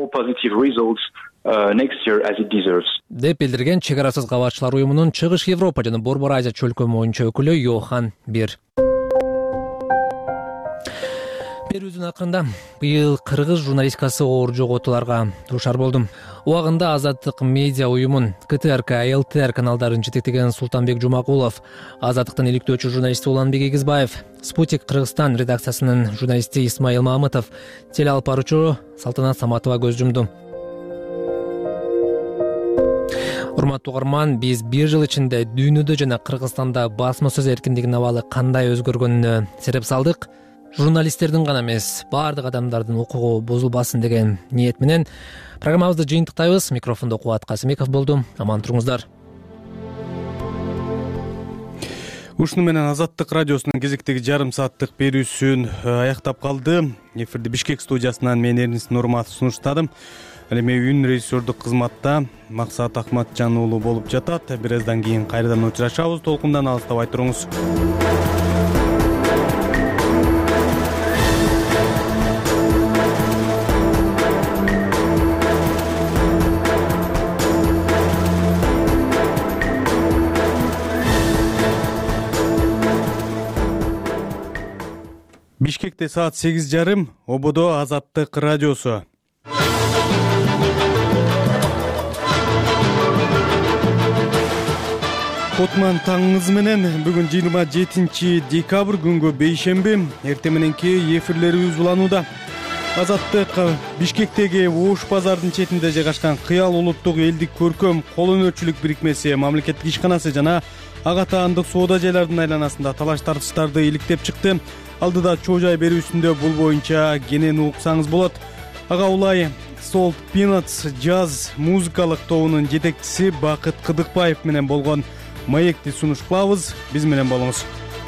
Деп билдирген Чек арасыз кабарчылар уюмунун Чыгыш Европа жана Борбор Азия чөлкөмү боюнча өкүлү Йохан Бир. Берүүнүн акырында быйыл кыргыз журналистикасы оор жоготууларга дуушар болду. Убагында Азаттык медиа уюмун КТРК, ЛТР каналдарын жетектеген Султанбек Жумакулов, Азаттыктын иликтөөчү журналисти Уланбек Эгизбаев, Спутник Кыргызстан редакциясынын журналисти Исмаил Мамытов, теле алып баруучу Салтанат Саматова көз жумду. Урматтуу угарман, биз бир жыл ичинде дүйнөдө жана Кыргызстанда басмасөз эркиндигинин абалы кандай өзгөргөнүнө сереп салдык. Журналисттердин гана эмес, баардык адамдардын укугу бузулбасын деген ниет менен программабызды жыйынтыктайбыз. Микрофондо Кубат Касымеков болду. Аман туруңуздар. Ушуну менен Азаттык радиосунун кезектеги жарым сааттык берүүсүн аяктап калды. Эфирди Бишкек студиясынан мен Эрнис Нурматов сунуштадым. Ал эми үн режиссердук кызматта Максат Акматжан уулу болуп жатат. Бир аздан кийин кайрадан учурашабыз. Толкундан алыстабай туруңуз. Бишкекте саат 8:30, ободо Азаттык радиосу. Кутман таңыңыз менен бүгүн 27 декабрь күнгө бейшемби, эртең мененки эфирлерибиз уланууда. Азаттык Бишкектеги Ош базардын четинде жайгашкан Кыял улуттук элдик көркөм кол өнөрчүлүк бирикмеси, мамлекеттик ишканасы жана ага таандык соода жайлардын айланасында талаш тартыштарды иликтеп чыкты. Алдыда чоо жай берүүсүндө бул боюнча кенен уксаңыз болот. Ага улай Salt Peanuts джаз музыкалык тобунун жетекчиси Бакыт Кыдыкбаев менен болгон маекти сунуш кылабыз. Биз менен болуңуз.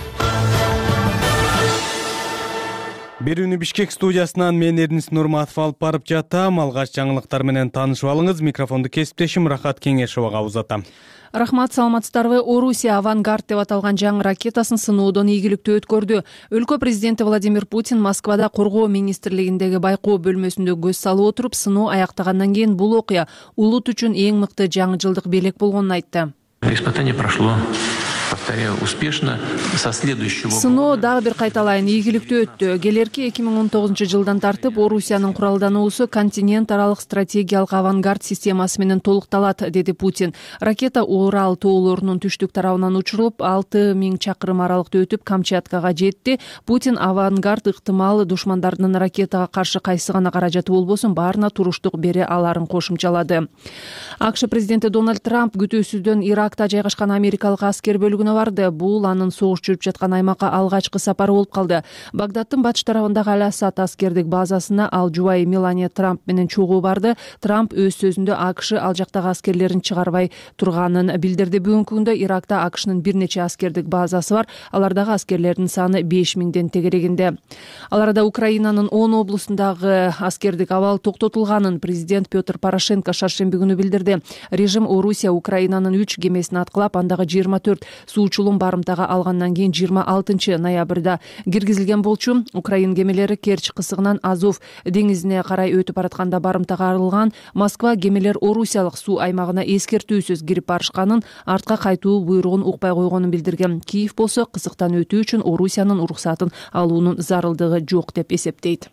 Берүүнү Бишкек студиясынан мен Эрнис Нурматов алып барып жатам. Алгач жаңылыктар менен таанышып алыңыз. Микрофонду кесиптешим Рахат Кеңешовага узатам. Рахмат, саламатсыздарбы? Орусия Авангард деп аталган жаңы ракетасын сыноодон ийгиликтүү өткөрдү. Өлкө президенти Владимир Путин Москвада коргоо министрлигиндеги байкоо бөлмөсүндө көз салып отуруп, сыноо аяктагандан кийин бул окуя улут үчүн эң мыкты жаңы жылдык белек болгонун айтты. Испытание прошло, повторяю, успешно. Со следующего года... Сыноо дагы бир кайталайын, ийгиликтүү өттү. Келерки 2019-жылдан тартып Орусиянын куралдануусу континент аралык стратегиялык авангард системасы менен толукталат, деди Путин. Ракета Урал тоолорунун түштүк тарабынан учурулуп, 6000 чакырым аралыкты өтүп Камчаткага жетти. Путин авангард ыктымал душмандардын ракетага каршы кайсы гана каражаты болбосун баарына туруштук бере аларын кошумчалады. АКШ президенти Дональд Трамп күтүүсүздөн Иракта жайгашкан америкалык аскер бөлүгүнө барды. Бул анын согуш жүрүп жаткан аймакка алгачкы сапары болуп калды. Багдадтын батыш тарабындагы Аль-Асад аскердик базасына ал жубайы Мелания Трамп менен чогуу барды. Трамп өз сөзүндө АКШ ал жактагы аскерлерин чыгарбай турганын билдирди. Бүгүнкү күндө Иракта АКШнын бир нече аскердик базасы бар. Алардагы аскерлердин саны 5000ден тегерегинде. Ал арада Украинанын 10 облусундагы аскердик абал токтотулганын президент Петр Порошенко шаршемби күнү билдирди. Режим Орусия Украинанын 3 кемесин аткылап, андагы 24 суучулун барымтага алгандан кийин 26 ноябрда киргизилген болчу. Украин кемелери Керчь кысыгынан Азов деңизине карай өтүп баратканда барымтага арылган. Москва кемелер Орусиялык суу аймагына эскертүүсүз кирип барышканын, артка кайтуу буйругун укпай койгонун билдирген. Киев болсо кысыктан өтүү үчүн Орусиянын уруксатын алуунун зарылдыгы жок деп эсептейт.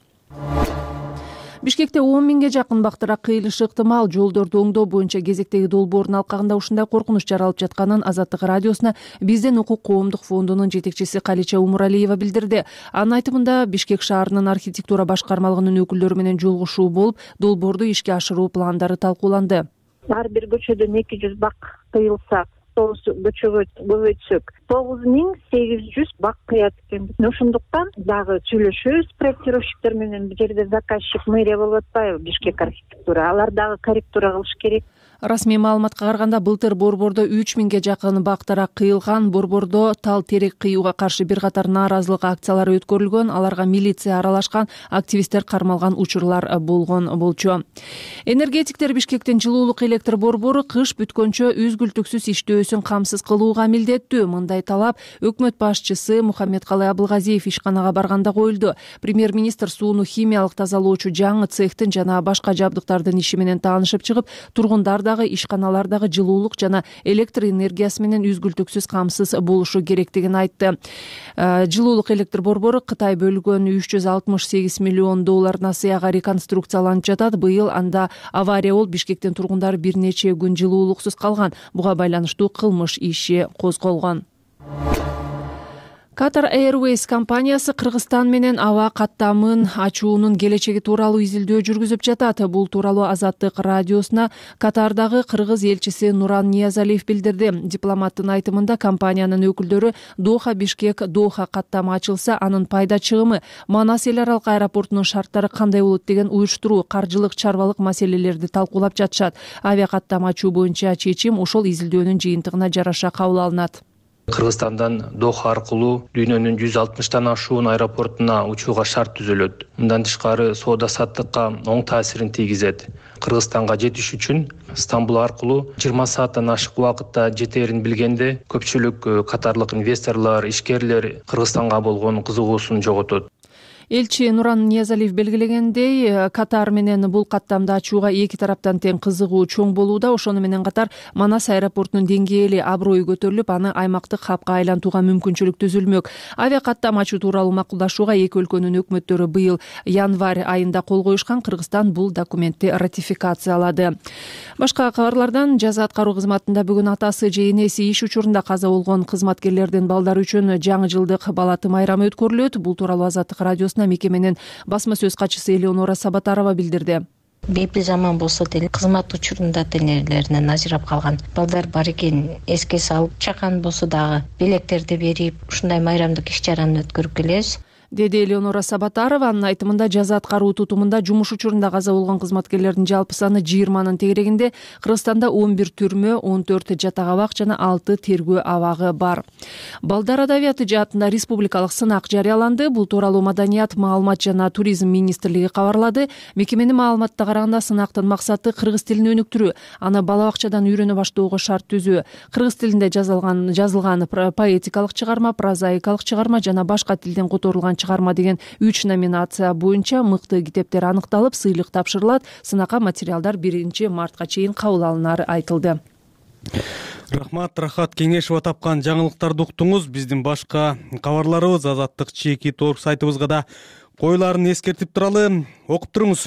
Бишкекте 10 миңге жакын бактыра кыйылышы ыктымал. Жолдорду оңдоо боюнча кезектеги долбоорун алкагында ушундай коркунуч жаралып жатканын Азаттык радиосуна Бизден укук коомдук фондунун жетекчиси Калича Умуралиева билдирди. Анын айтымында Бишкек шаарынын архитектура башкармалыгынын өкүлдөрү менен жолугушуу болуп, долбоорду ишке ашыруу пландары талкууланды. Ар бир көчөдөн 200 бак кыйылса, 9 көчөгө көбөйтсөк 9800 бак кыят экен. Ошондуктан дагы сүйлөшөбүз проектировщиктер менен. Бул жерде заказчик мэрия болуп атпайбы, Бишкек архитектура. Алар дагы корректура кылыш керек. Расмий маалыматка караганда былтыр Борбордо 3000ге жакын бактара кыйылган. Борбордо тал терек кыюуга каршы бир катар нааразылык акциялары өткөрүлгөн. Аларга милиция аралашкан, активисттер кармалган учурлар болгон болчу. Энергетиктер Бишкектин жылуулук электр борбору кыш бүткөнчө үзгүлтүксүз иштөөсүн камсыз кылууга милдеттүү. Мындай талап өкмөт башчысы Мухаммедкалый Абылгазиев ишканага барганда коюлду. Премьер-министр сууну химиялык тазалоочу жаңы цехтин жана башка жабдыктардын иши менен таанышып чыгып, тургундар ишканалардагы жылуулук жана электр энергиясы менен үзгүлтүксүз камсыз болушу керектигин айтты. Жылуулук электр борбору Кытай бөлгөн $368 миллион насыяга реконструкцияланып жатат. Быйыл анда авария болуп, Бишкектин тургундары бир нече күн жылуулуксуз калган. Буга байланыштуу кылмыш иши козголгон. Qatar Airways компаниясы Кыргызстан менен аба каттамын ачуунун келечеги тууралуу изилдөө жүргүзүп жатат. Бул тууралуу Азаттык радиосуна Катардагы кыргыз элчиси Нуран Ниязалиев билдирди. Дипломаттын айтымында компаниянын өкүлдөрү Доха Бишкек Доха каттамы ачылса, анын пайда чыгымы, Манас эл аралык аэропортунун шарттары кандай болот деген уюштуруу, каржылык, чарбалык маселелерди талкуулап жатышат. Авиа каттама ачуу боюнча чечим ошол изилдөөнүн жыйынтыгына жараша кабыл алынат. Кыргызстандан Доха аркылуу дүйнөнүн 160тан ашуун аэропортуна учууга шарт түзүлөт. Мындан тышкары соода саттыкка оң таасирин тийгизет. Кыргызстанга жетиш үчүн Стамбул аркылуу 20 сааттан ашык убакытта жетерин билгенде көпчүлүк катарлык инвесторлор, ишкерлер Кыргызстанга болгон кызыгуусун жоготот. Элчи Нуран Ниязалиев белгилегендей, Катар менен бул каттамды ачууга эки тараптан тең кызыгуу чоң болууда. Ошону менен катар Манас аэропортунун деңгээли аброю көтөрүлүп, аны аймактык хабка айлантууга мүмкүнчүлүк түзүлмөк. Авиакаттам ачуу тууралуу макулдашууга эки өлкөнүн өкмөттөрү быйыл январь айында кол коюшкан. Кыргызстан бул документти ратификациялады. Башка кабарлардан жаза аткаруу кызматында бүгүн атасы же энеси иш учурунда каза болгон кызматкерлердин балдары үчүн жаңы жылдык бала тым майрамы өткөрүлөт. Бул тууралуу Азаттык радиосуна мекеменин басма сөз катчысы Элеонора Сабатарова билдирди. Бейпил жаман болсо деле кызмат учурунда тенелеринен ажырап калган балдар бар экен эске салып, чакан болсо дагы белектерди берип, ушундай майрамдык иш чараны өткөрүп келебиз, деди Элеонора Сабатарова. Анын айтымында жаза аткаруу тутумунда жумуш учурунда каза болгон кызматкерлердин жалпы саны 20нын тегерегинде. Кыргызстанда 11 түрмө, 14 жатак абак жана 6 тергөө абагы бар. Балдар адабияты жаатында республикалык сынак жарыяланды. Бул тууралуу Маданият, маалымат жана туризм министрлиги кабарлады. Мекеменин маалыматына караганда сынактын максаты кыргыз тилин өнүктүрүү, аны бала бакчадан үйрөнө баштоого шарт түзүү. Кыргыз тилинде жазылган поэтикалык чыгарма, прозаикалык чыгарма жана башка тилден которулган чыгарма деген 3 номинация боюнча мыкты китептер аныкталып, сыйлык тапшырылат. Сынакка материалдар 1 мартка чейин кабыл алынары айтылды. Рахмат, Рахат Кеңешова тапкан жаңылыктарды уктуңуз. Биздин башка кабарларыбыз Азаттык /org сайтыбызга да коюларын эскертип туралы. Окуп туруңуз.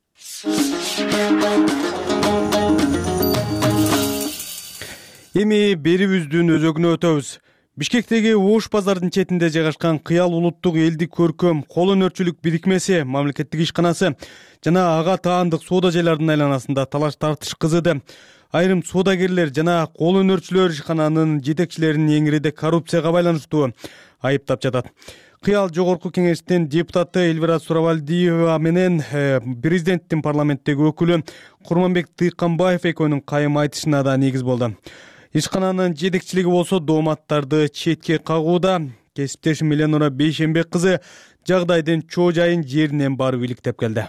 Эми берибиздин өзөгүнө өтөбүз. Бишкектеги Ош базардын четинде жайгашкан Кыял улуттук элдик көркөм кол өнөрчүлүк бирикмеси, мамлекеттик ишканасы жана ага таандык соода жайлардын айланасында талаш тартыш кызыды. Айрым соодагерлер жана кол өнөрчүлөр ишкананын жетекчилерин эңириде коррупцияга байланыштуу айыптап жатат. Кыял жогорку кеңештин депутаты Эльвира Суравалдиева менен президенттин парламенттеги өкүлү Курманбек Тыйканбаев экөөнүн кайым айтышына да негиз болду. Ишкананын жетекчилиги болсо дооматтарды четке кагууда. Кесиптешим Эленора Бейшенбек кызы жагдайдын чоо жайын жеринен барып иликтеп келди.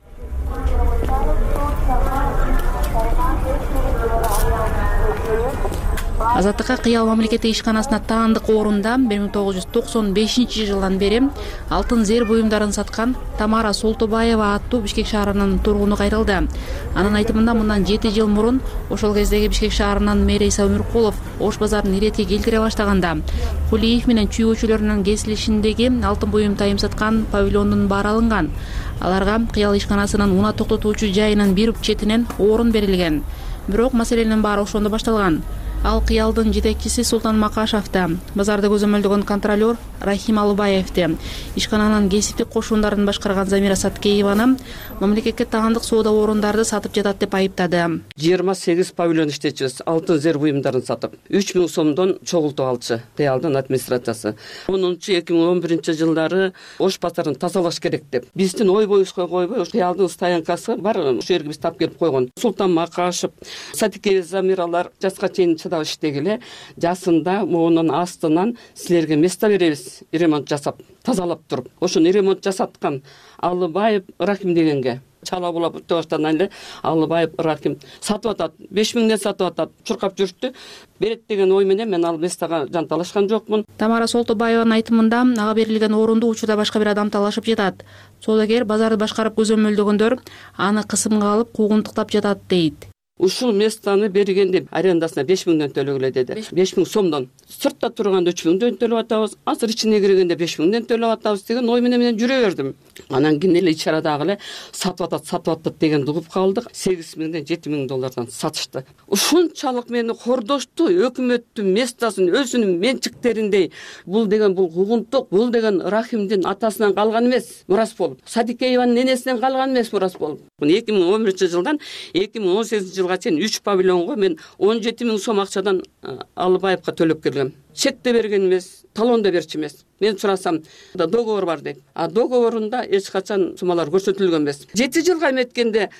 Азаттыкка Кыял мамлекеттик ишканасына таандык орунда 1995-жылдан бери алтын зер буюмдарын саткан Тамара Солтобаева аттуу Бишкек шаарынын тургуну кайрылды. Анын айтымында мындан 7 жыл мурун ошол кездеги Бишкек шаарынын мэри Иса Өмүркулов Ош базарын иретке келтире баштаганда Кулиев менен чүйгөчүлөрүнүн кесилишиндеги алтын буюм тайым саткан павильондун баары алынган. Аларга Кыял ишканасынын унаа токтотуучу жайынын бир четинен орун берилген. Бирок маселенин баары ошондо башталган. Ал Кыялдын жетекчиси Султан Макашевти, базарды көзөмөлдөгөн контролер Рахим Алыбаевти, ишкананын кесиптик кошундарын башкарган Замира Саткееваны мамлекетке таандык соода орундарды сатып жатат деп айыптады. 28 павильон иштечүбүз, алтын зер буюмдарын сатып, 3000 сомдон чогултуп алчу Кыялдын администрациясы. 10-2011-жылдары Ош базарын тазалаш керек деп. Биздин ойбойубузга койбой, Кыялдын стоянкасы бар, ошол жерге биз тап келип койгон. Султан Макашев, Саткеев, Замиралар жаска чейин чыдап иштегиле, жасында моунун астынан силерге место беребиз, ремонт жасап, тазалап туруп. Ошону ремонт жасаткан Алыбаев Рахим дегенге чала булап өтөбаштаган эле Алыбаев Рахим сатып атат, 5000ден сатып атат, чуркап жүрүптү. Берет деген ой менен мен ал местага жанталашкан жокмун. Тамара Солтобаеванын айтымында ага берилген орунду учурда башка бир адам талашып жатат. Соодагер базарды башкарып көзөмөлдөгөндөр аны кысымга алып куугунтуктап жатат дейт. Ушул местаны бергенде арендасына 5000ден төлөгүлө деди. 5000 сомдон. Сыртта турганда 3000ден төлөп атабыз, азыр ичине киргенде 5000ден төлөп атабыз деген ой менен жүрө бердим. Анан кийин эле ичарадагы эле сатып атат дегенди угуп калдык. 8000ден 7000 доллардан сатышты. Ушунчалык мени кордошту, өкмөттүн местасын өзүнүн менчиктериндей. Бул деген бул куугунтук, бул деген Рахимдин атасынан калган эмес, мурас болуп. Садикееванын энесинен калган эмес, мурас болуп. 2011 жылдан 2018 жылга чейин 3 павильонго мен 17 000 сом акчадан Алыбаевга төлөп келгем. Чекте берген эмес, талон да берчү эмес. Мен сурасам, договор бар дейт. А договорунда эч качан сумалар көрсөтүлгөн эмес. 7 жылга эметкенде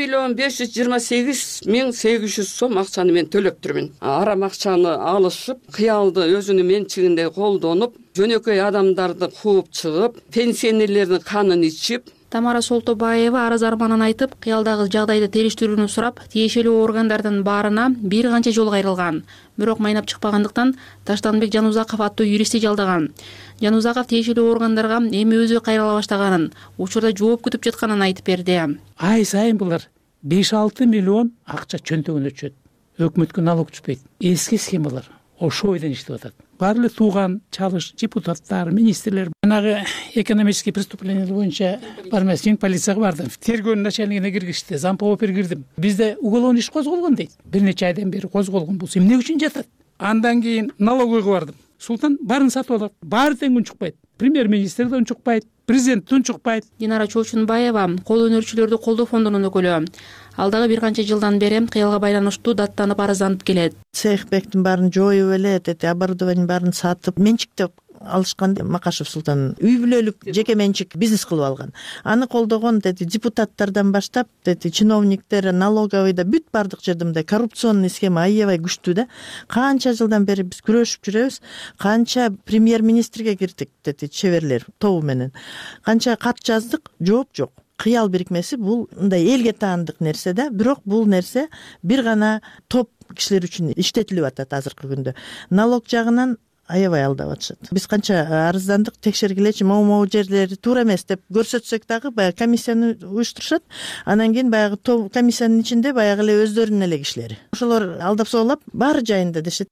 1.528.800 сом акчаны мен төлөп турмун. Арам акчаны алышып, кыялды өзүнүн менчигинде колдонуп, жөнөкөй адамдарды кууп чыгып, пенсионерлердин канын ичип, Тамара Солтобаева арыз арманын айтып, кыялдагы жагдайды териштирүүнү сурап, тиешелүү органдардын баарына бир канча жолу кайрылган. Бирок майнап чыкпагандыктан Таштанбек Жанузаков аттуу юристти жалдаган. Жанузаков тиешелүү органдарга эми өзү кайрыла баштаганын, учурда жооп күтүп жатканын айтып берди. Ай сайын булар 5-6 миллион акча чөнтөгүнө түшөт. Өкмөткө налог түшпөйт. Эски схемалар ошол ойдон иштеп атат. Баары эле тууган чалыш депутаттар, министрлер, жанагы экономический преступление боюнча бар эмес, полицияга бардым. Тергөөнүн начальнигине киргизди, зампопер кирдим. Бизде уголовный иш козголгон дейт. Бир нече айдан бери козголгон болсо эмне үчүн жатат? Андан кийин налоговойго бардым. Султан баарын сатып алат. Баары тең унчукпайт. Премьер-министр да унчукпайт, президент унчукпайт. Динара Чочунбаева кол өнөрчүлөрдү колдоо фондунун өкүлү. Ал дагы бир канча жылдан бери кыялга байланыштуу даттанып арызданып келет. Цехбектин баарын жоюп эле, оборудованиянын баарын сатып, менчиктеп алышкан. Макашев Султан үй бүлөлүк жеке менчик бизнес кылып алган. Аны колдогон депутаттардан баштап, чиновниктер, налоговыйда бүт бардык жерде мындай коррупционный схема аябай күчтүү да. Канча жылдан бери биз күрөшүп жүрөбүз. Канча премьер-министрге кирдик, чеберлер тобу менен. Канча кат жаздык, жооп жок. Кыял бирикмеси бул мындай элге таандык нерсе да, бирок бул нерсе бир гана топ кишилер үчүн иштетилип атат азыркы күндө. Налог жагынан аябай алдап атышат. Биз канча арыздандык, текшергилечи, могу жерлери туура эмес деп көрсөтсөк дагы баягы комиссияны уюштурушат. Анан кийин баягы топ комиссиянын ичинде баягы эле өздөрүнүн эле кишилери. Ошолор алдап соолап баары жайында дешет.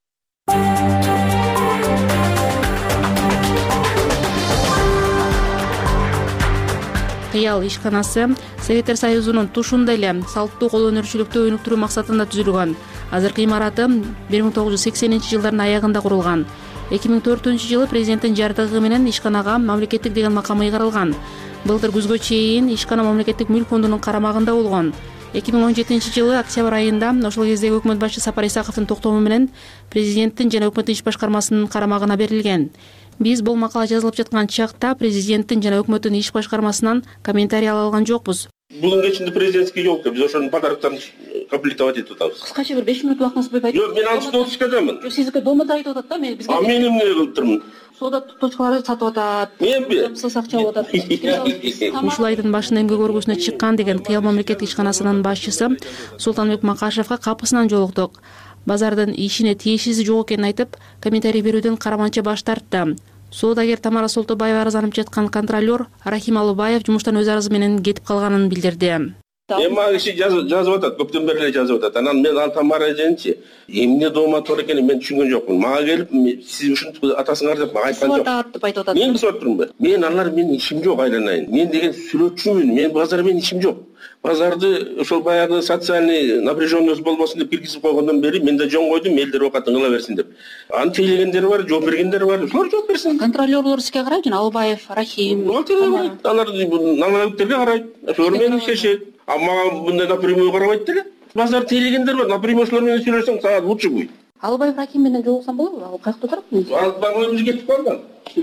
Кыял ишканасы Советтер Союзунун тушунда эле салттуу кол өнөрчүлүктү өнүктүрүү максатында түзүлгөн. Азыркы имараты 1980-жылдардын аягында курулган. 2004-жылы президенттин жардыгы менен ишканага мамлекеттик деген макам ыйгарылган. Былтыр күзгө чейин ишкана мамлекеттик мүлк фондунун карамагында болгон. 2017-жылы октябрь айында ошол кездеги өкмөт башчы Сапар Исаковдун токтому менен президенттин жана өкмөттүн иш башкармасынын карамагына берилген. Биз бул макала жазылып жаткан чакта президенттин жана өкмөттүн иш башкармасынан комментарий ала алган жокпуз. Бул кечинде президентский елка, биз ошонун подароктарын комплектовать этип атабыз. Кыскача бир 5 минут убактыңыз болбойт? Жок, мен антип отчкадамын. Жок, сизге домото айтып атат да, мен бизге. А мен эмне кылып турмун? Соода точкаларды сатып атат. Менби? Сыз акча алып атат. Ушул айдын башында эмгек өргүсүнө чыккан деген Кыял мамлекеттик ишканасынын башчысы Султанбек Макашевга капысынан жолуктук. Базардын ишине тиешеси жок экенин айтып, комментарий берүүдөн караманча баш тартты. Соодагер Тамара Солтобаева арызданып жаткан контролер Рахим Алыбаев жумуштан өз арызы менен кетип калганын билдирди. Мага киши жазып атат, көптөн бери эле жазып атат. Анан мен ал Тамара эженчи эмне доомат бар экенин мен түшүнгөн жокмун. Мага келип сиз ушинтип атасыңар деп мага айткан жок. Деп айтып атат. Мен кысып атырмынбы? Мен алар менин ишим жок, айланайын. Мен деген сүрөтчүмүн. Мен базар менен ишим жок. Базарды ошол баягы социальный напряженность болбосун деп киргизип койгондон бери мен да жөн койдум, элдер оокатын кыла берсин деп. Аны тейлегендер бар, жооп бергендер бар. Ошолор жооп берсин. Контролерлор сизге карайт жана Алыбаев, Рахим. Алар налоговиктерге карайт. Ошолор менен иштешет. А мага мындай напрямую карабайт деле. Базар тейлегендер бар, напрямую ошолор менен сүйлөшсөң сага лучше будет. Алыбаев, Рахим менен жолуксам болобу? Ал каякта турат? Ал багы бизге кетип калган.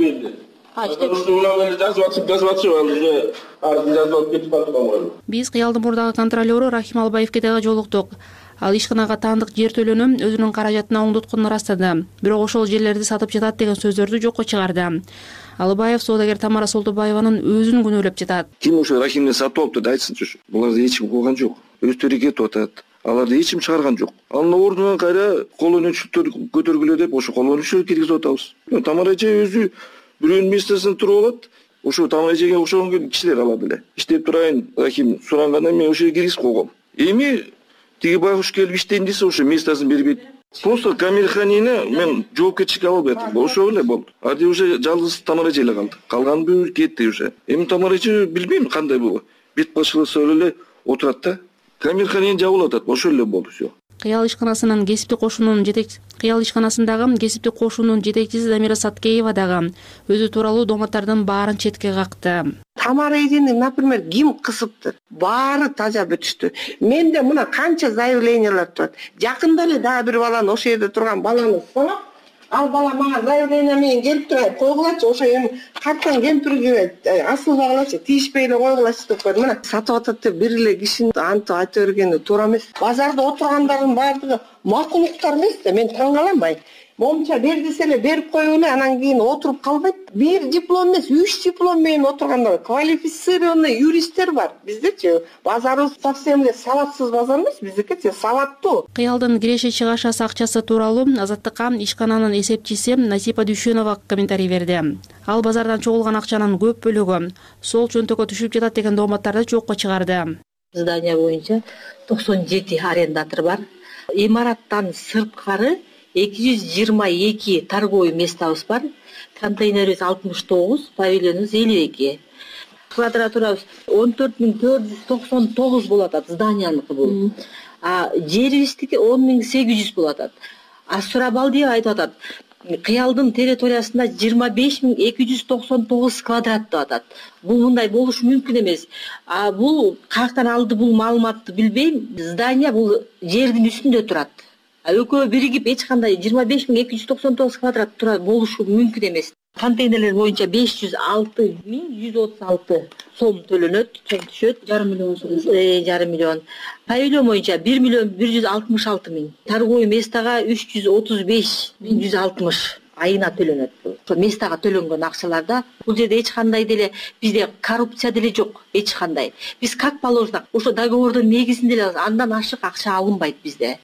Биз Кыялдын мурдагы контролеру Рахим Алыбаевке дагы жолуктук. Ал ишканага таандык жер төлөнүп, өзүнүн каражатына оңдотконун ырастады. Бирок ошол жерлерди сатып жатат деген сөздөрдү жокко чыгарды. Алыбаев соодагер Тамара Солтобаеванын өзүн күнөөлөп жатат. Ким ошо Рахимди сатып алыптыр да айтсынчы. Буларды эч ким кылган жок. Өздөрү кетип атат. Аларды эч ким чыгарган жок. Анын ордуна кайра кол өнөрчүлүктөрдү көтөргүлө деп ошо кол өнөрчүлүктөрдү киргизип атабыз. Тамара эже өзү бирөөнүн местосунда туруп алат. Ошо Тамара эжеге окшогон кишилер алат эле. Иштеп турайын, Рахим сурангандан мен ошо киргизип койгом. Эми тиги байкуш келип иштейин десе ошо местосын бербейт. Просто камерханени мен жоопкерчиликке алып бердим. Ошо эле болду. Ады уже жалгыз Тамара эже эле калды. Калган бүт кетти уже. Эми Тамара эже билбейм кандай болду. Бет башылы эле отурат да. Камерханени жабылып атат. Ошо эле болду всё. Кыял ишканасынын кесиптик кошунунун Кыял ишканасындагы кесиптик кошуунун жетекчиси Замира Саткеева дагы өзү тууралуу дооматтардын баарын четке какты. Тамара Эдини, например, ким кысыптыр? Баары таза бүтүштү. Менде мына канча заявлениялар турат. Жакында эле дагы бир баланы ошол жерде турган баланы сынап, ал бала мага заявление менен келип турат, койгулачы, ошо эми карттан кемпирге асылбагылачы, тийишпей эле койгулачы деп койду. Мына сатып атат деп бир эле кишини антип айта бергени туура эмес. Базарда отургандардын баардыгы макулуктар эмес да, мен таң калам. Момча бер десе эле берип коюп эле анан кийин отуруп калбайт. Бир диплом эмес, 3 диплом менен отургандар, квалифицированный юристтер бар. Биздечи базарыбыз совсем эле сабатсыз базар эмес, биздики сабаттуу. Кыялдын киреше чыгашасы акчасы тууралуу Азаттыкка ишкананын эсепчиси Насипа Дүйшөнова комментарий берди. Ал базардан чогулган акчанын көп бөлүгү сол чөнтөккө түшүп жатат деген дооматтарды жокко чыгарды. Здания боюнча 97 арендатор бар. Имараттан сырткары 222 торговый местабыз бар. Контейнерибиз 69, павильонубуз 52. Квадратурабыз 14499 болот атат, зданияныкы бул. Жерибиздики 10800 болот атат. Сурабалдиев айтып атат, Кыялдын территориясында 25299 квадрат деп атат. Бул мындай болушу мүмкүн эмес. Бул каяктан алды бул маалыматты билбейм. Здания бул жердин үстүндө турат. Экөө биригип эч кандай 25299 квадрат тура болушу мүмкүн эмес. Контейнерлер боюнча 506.136 сом төлөнөт, түшөт, жарым миллион сом. Жарым миллион. Павильон боюнча 1.166.000. Торговый местага 335.160 айына төлөнөт. Ошо местага төлөнгөн акчаларда бул жерде эч кандай деле бизде коррупция деле жок, эч кандай. Биз как положено, ошо договордун негизинде эле андан ашык акча алынбайт бизде.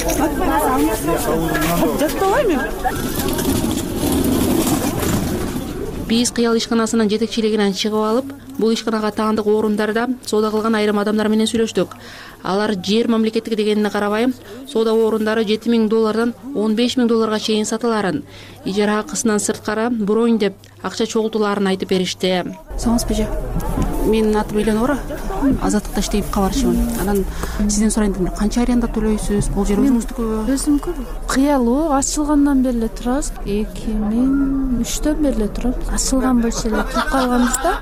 Биз Кыял ишканасынын жетекчилигинен чыгып алып, бул ишканага таандык орундарда соода кылган айрым адамдар менен сүйлөштүк. Алар жер мамлекеттик дегенине карабай, соода орундары $7000 $15000 чейин сатыларын, ижара акысынан сырткары бронь деп акча чогултууларын айтып беришти. Саңызбы? Менин атым Эленора, Азаттыкта иштеп кабарчымын. Анан сизден сурайын дедим, канча аренда төлөйсүз? Бул жер өзүңүздүкүбү? Өзүмдүкү. Кыялуу ачылгандан бери эле турабыз. 2003төн бери эле турабыз. Ачылган болчу эле туруп калганбыз да.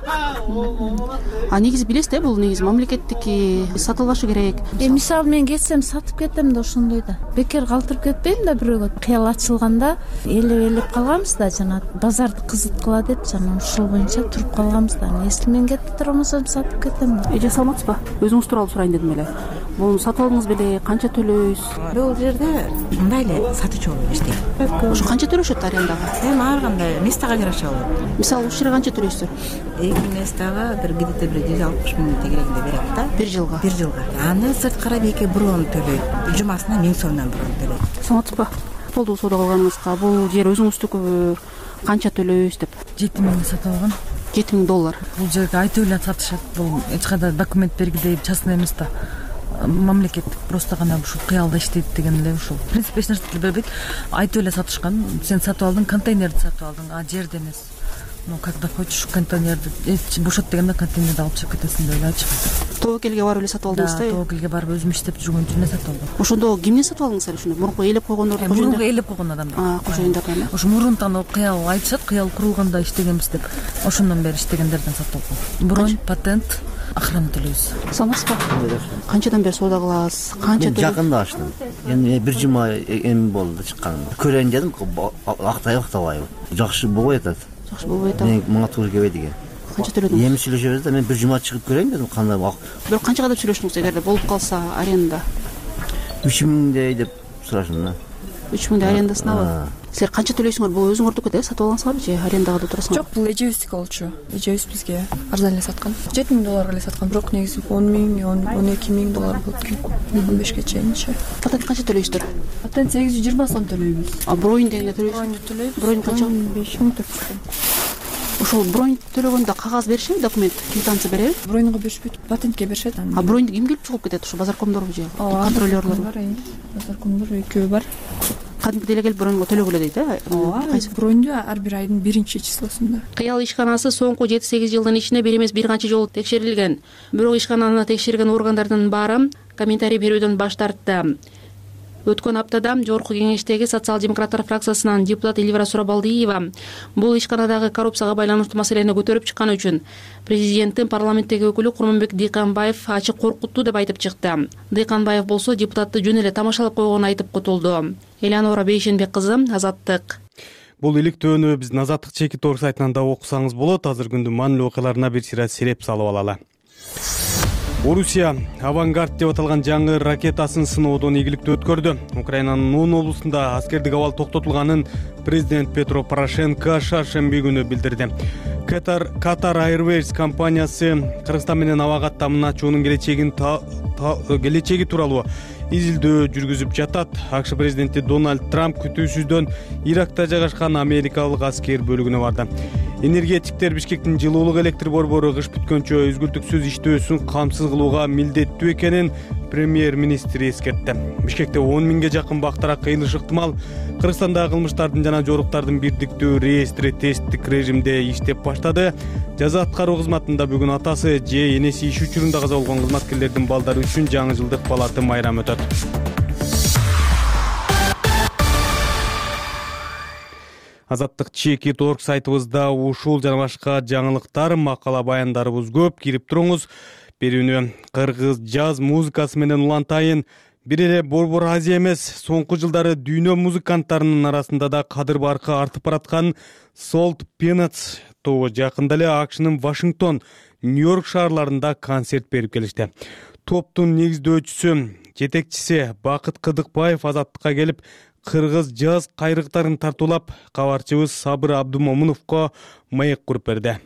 Негизи билесиз да, бул негизи мамлекеттики сатылбашы керек. Мисалы мен кетсем сатып кетем да ошондой да. Бекер калтырып кетпейм да бирөөгө. Кыял ачылганда элеп калганбыз да, жана базарды кызыткыла деп, жана ушул боюнча туруп калганбыз да. Если мен кетип турмасам сатып кетем да. Эже саламатсызбы? Өзүңүз тууралуу сурайын дедим эле. Бул сатып алдыңыз беле, канча төлөйсүз? Бул жерде мындай эле сатуучу болуп иштейм. Ошо канча төлөшөт арендага? Ар кандай местага жараша болот. Мисалы ушул жерге канча төлөйсүздөр? Эки местага бир где-то 160 миң тегерегинде берет да. Бир жылга. Бир жылга. Аны сырткары беке броон төлөйт. Жумасына 1000 сомдон броон төлөйт. Саламатсызбы? Болду соода кылганыңызга. Бул жер өзүңүздүкүбү? Канча төлөйсүз деп? $7000 сатып алган. $7000. Бул жерге айтып эле сатышат. Бул эч кандай документ бергидей частный эмес да. Мамлекеттик просто гана ушул Кыялда иштейт деген эле ушул. В принципе эч нерсе бербейт. Айтып эле сатышкан. Сен сатып алдың, контейнерди сатып алдың, жерди эмес. Когда хочешь контейнерди бошот дегенде контейнерди алып чыгып кетесиң деп эле айтышат. Тобокелге барып эле сатып алдыңыз да? Тобокелге барып өзүм иштеп жүргөн үчүн эле сатып алдым. Ошондо кимден сатып алдыңыз эле ушуну? Мурунку ээлеп койгондорду? Мурунку ээлеп койгон адамдар. Кожоюндардан э? Ошо мурунтан Кыял айтышат, Кыял курулганда иштегенбиз деп. Ошондон бери иштегендерден сатып алдым. Бронь, патент, охрана төлөйбүз. Саламатсызбы? Канчадан бери соода кыласыз? Канча төлөйсүз? Жакында аштым. Эми бир жума эми болду чыкканым. Көрөйүн дедим, актабай. Жакшы болбой атат. Жакшы болбой атат. Мен мага туура келбейт экен. Канча төлөдүңүз? Эми сүйлөшөбүз да, мен бир жума чыгып көрөйүн дедим, кандай бак. Бирок канчага деп сүйлөштүңүз эгерде болуп калса аренда? 3000 деп сурашым да. 3000 арендасынабы? Силер канча төлөйсүңөр? Бул өзүңөрдүкү да, сатып алгансыңарбы же арендага да турасыңар? Жок, бул эжебиздики болчу. Эжебиз бизге арзан эле саткан. $7000 эле саткан, бирок негизи $10,000, $12,000 болот экен. 15ге чейинчи. Патент канча төлөйсүздөр? Патент 820 сом төлөйбүз. Бронь дегенде төлөйсүз? Бронь төлөйбүз. Бронь канча? 5400. Ошол бронь төлөгөндө кагаз беришеби, документ, квитанция береби? Броньго беришпейт, патентке беришет. Броньду ким келип чыгып кетет? Ошо базаркомдорбу же контролёрлорбу? Базаркомдор экөө бар. Кадимки деле келип броньго төлөгүлө дейт, э? Кайсы броньду ар бир айдын 1-числосунда. Кыял ишканасы соңку 7-8 жылдын ичинде бир эмес бир канча жолу текшерилген. Бирок ишкананы текшерген органдардын баары комментарий берүүдөн баш тартты. Өткөн аптада жогорку кеңештеги социал демократтар фракциясынан депутат Эльвира Сурабалдиева бул ишканадагы коррупцияга байланыштуу маселени көтөрүп чыкканы үчүн президенттин парламенттеги өкүлү Курманбек Дыйканбаев ачык коркуттуу деп айтып чыкты. Дыйканбаев болсо депутатты жөн эле тамашалап койгонун айтып кутулду. Элеонора Бейшенбек кызы, Азаттык. Бул иликтөөнү биздин Азаттык чеки торг сайтынан да окусаңыз болот. Азыр күндүн маанилүү окуяларына бир сыйра сереп салып алалы. Орусия Авангард деп аталган жаңы ракетасын сыноодон ийгиликтүү өткөрдү. Украинанын 10 облустунда аскердик абал токтотулганын президент Петро Порошенко шаршемби күнү билдирди. Qatar Airways компаниясы Кыргызстан менен аба каттамын ачуунун келечеги тууралуу изилдөө жүргүзүп жатат. АКШ президенти Дональд Трамп күтүүсүздөн Иракта жайгашкан америкалык аскер бөлүгүнө барды. Энергетиктер Бишкектин жылуулук электр борбору кыш бүткөнчө үзгүлтүксүз иштөөсүн камсыз кылууга милдеттүү экенин премьер-министр эскертти. Бишкекте 10 миңге жакын бактарак кыйылышы ыктымал. Кыргызстандагы кылмыштардын жана жоруктардын бирдиктүү реестри тесттик режимде иштеп баштады. Жаза аткаруу кызматында бүгүн атасы же энеси иш учурунда каза болгон кызматкерлердин балдары үчүн жаңы жылдык палаты майрам өтөт. Азаттык чеки торг сайтыбызда ушул жана башка жаңылыктар, макала баяндарыбыз көп. Кирип туруңуз. Берүүнү кыргыз джаз музыкасы менен улантайын. Бир эле Борбор Азия эмес, соңку жылдары дүйнө музыканттарынын арасында да кадыр баркы артып бараткан Salt Peanuts тобу жакында эле АКШнын Вашингтон, Нью-Йорк шаарларында концерт берип келишти. Топтун негиздөөчүсү, жетекчиси Бакыт Кыдыкбаев Азаттыкка келип, кыргыз джаз кайрыктарын тартуулап, кабарчыбыз Сабыр Абдумомуновго маек куруп берди.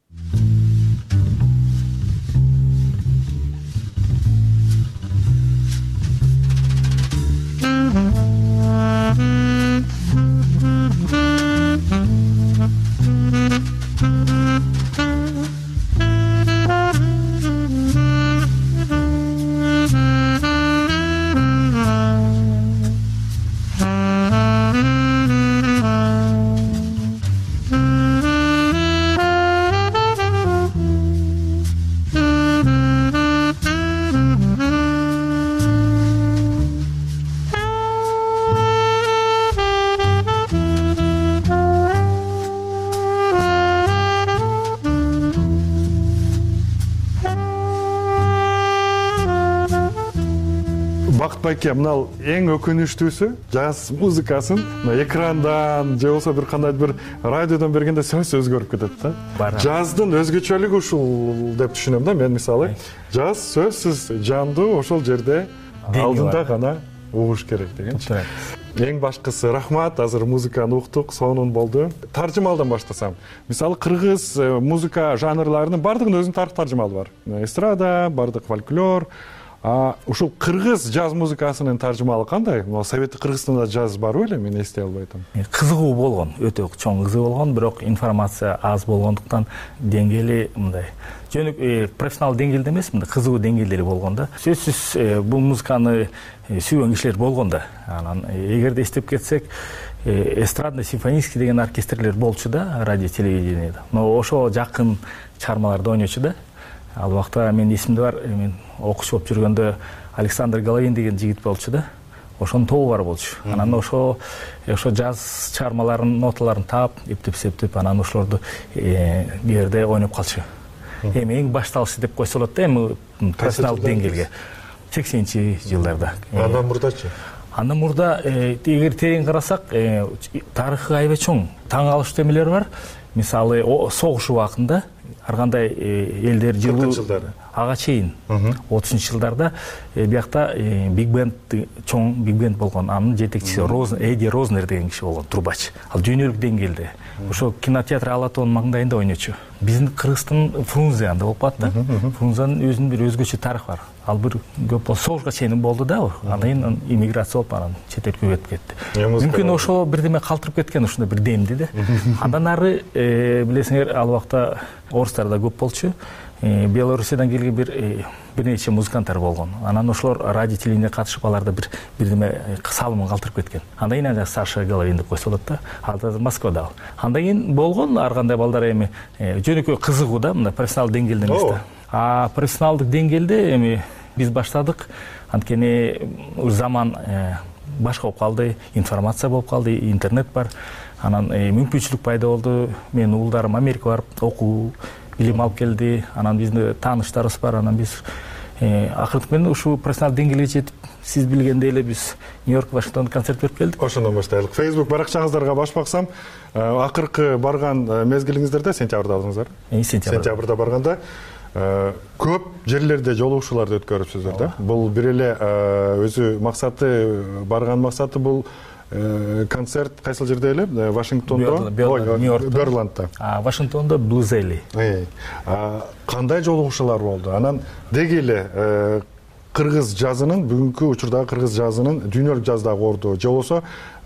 Байке, мынал эң өкүнүштүүсү джаз музыкасын экрандан же болбосо бир кандай бир радиодон бергенде сөз өзгөрүп кетет да. Джаздын өзгөчөлүгү ушул деп түшүнөм да мен. Мисалы, джаз сөзсүз жандуу ошол жерде алдында гана угуш керек дегенчи. Эң башкысы рахмат, азыр музыканы уктук, сонун болду. Таржымалдан баштасам. Мисалы, кыргыз музыка жанрларынын бардыгынын өзүнүн тарых таржымалы бар. Эстрада, бардык фольклор. Ушул кыргыз джаз музыкасынын таржымалы кандай? Советтик Кыргызстанда джаз барбы эле, мен эстей албай атам. Кызыгуу болгон, өтө чоң кызыгуу болгон, бирок информация аз болгондуктан деңгээли мындай. Жөнүк профессионал деңгээлде эмес, мындай кызыгуу деңгээлдери болгон да. Сөзсүз бул музыканы сүйгөн кишилер болгон да. Анан эгерде эстеп кетсек, эстрадный симфонийский деген оркестрлер болчу да, радио телевидениеде. Но ошо жакын чыгармаларда ойночу да. Ал убакта мен эсимде бар, мен окуш болуп жүргөндө Александр Головин деген жигит болчу да. Ошонун тобу бар болчу. Анан ошо джаз чыгармаларынын ноталарын таап, эптеп, анан ошолорду бу жерде ойноп калчу. Эми эң башталышы деп койсо болот да, эми профессионалдык деңгээлге 80-жылдарда. Андан мурдачы? Андан мурда эгер терең карасак, тарыхы аябай чоң. Таң калыштуу эмелер бар. Мисалы, согуш убагында ар кандай элдер жылуу ага чейин 30-жылдарда биякта биг бенд, чоң биг бенд болгон. Анын жетекчиси Эдди Рознер деген киши болгон, трубач. Ал дүйнөлүк деңгээлде. Ошо кинотеатр Алатоонун маңдайында ойночу. Биздин Кыргызстан Фрунзеанда болуп калат да. Фрунзенин өзүнүн бир өзгөчө тарыхы бар. Ал бир көп согушка чейин болду да. Андан кийин иммиграция болуп анан чет элге өтүп кетти. Мүмкүн ошо бирдеме калтырып кеткен, ушундай бир демди да. Андан ары билесиңер, ал убакта орустар да көп болчу. Белоруссиядан келген бир нече музыканттар болгон. Анан ошолор радио телевидениеге катышып, аларда бирдеме салымын калтырып кеткен. Андан кийин Саша Головин деп койсо болот да. Ал Москвада. Андан кийин болгон ар кандай балдар эми жөнөкөй кызыгуу да, мындай профессионал деңгээлде эмес да. Профессионалдык деңгээлде эми биз баштадык. Анткени заман башка болуп калды, информация болуп калды, интернет бар. Анан мүмкүнчүлүк пайда болду. Менин уулдарым Америкага барып окуу, билим алып келди. Анан биздин тааныштарыбыз бар. Анан биз акыркы менен ушул профессионал деңгээлге жетип, сиз билгендей эле биз Нью-Йорк, Вашингтонго концерт берип келдик. Ошондон баштайлык. Facebook баракчаңыздарга баш баксам, акыркы барган мезгилиңиздерде сентябрда алдыңыздар. Сентябрда барганда көп жерлерде жолугушууларды өткөрүпсүздөр да. Бул бир эле өзү максаты, барган максаты бул концерт кайсыл жерде эле? Вашингтондо, Берландда. Вашингтондо Блуз Элли. Кандай жолугушуулар болду? Анан деги эле кыргыз жазынын, бүгүнкү учурдагы кыргыз жазынын дүйнөлүк жаздагы орду же болбосо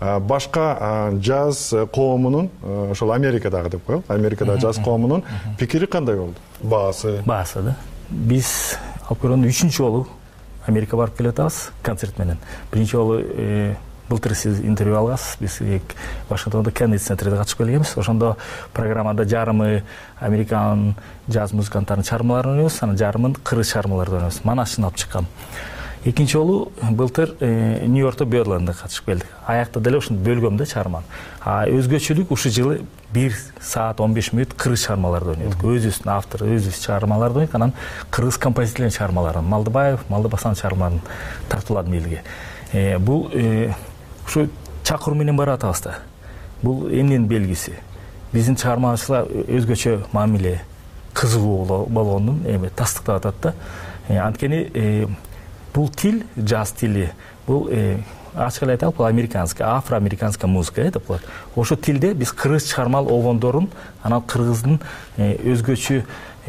башка жаз коомунун, ошол Америкадагы деп коелу, Америкадагы жаз коомунун пикири кандай болду? Баасы да. Биз алып көргөндө 3-чү жолу Америкага барып келатабыз концерт менен. Биринчи жолу былтыр сиз интервью алгансыз, биз Вашингтондо Кеннеди центрде катышып келгенбиз. Ошондо программада жарымы американ жаз музыканттарынын чыгармаларын ойнойбуз, анан жарымын кыргыз чыгармаларды ойнойбуз. Манашын алып чыккам. Экинчи жолу былтыр Нью-Йоркто Берландга катышып келдик. Аякта деле ушуну бөлгөм да чыгарманы. Өзгөчөлүк ушул жылы 1 саат 15 мүнөт кыргыз чыгармаларды ойнойдук. Өзүбүздүн автор, өзүбүз чыгармаларды ойнойдук, анан кыргыз композиторлордун чыгармаларын, Малдыбаев, Малдыбасанов чыгармаларын тартууладым элге. Бул ушу чакыруу менен баратабыз да. Бул эмненин белгиси? Биздин чыгармачылар өзгөчө мамиле, кызыгуу болгондун тастыктап атат да. Анткени бул тил, жаз тили, бул ачык эле айталык, бул американский, афроамериканская музыка деп коет. Ошо тилде биз кыргыз чыгармал болгондорун, анан кыргыздын өзгөчө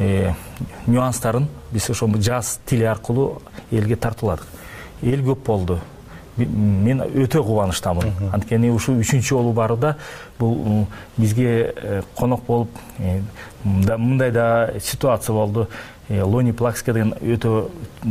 нюанстарын биз ошо жаз тили аркылуу элге тартууладык. Эл көп болду. Мен өтө кубанычтамын. Анткени ушул 3-чү жолу баруда бул бизге конок болуп, мындай да ситуация болду. Лони Плакский деген өтө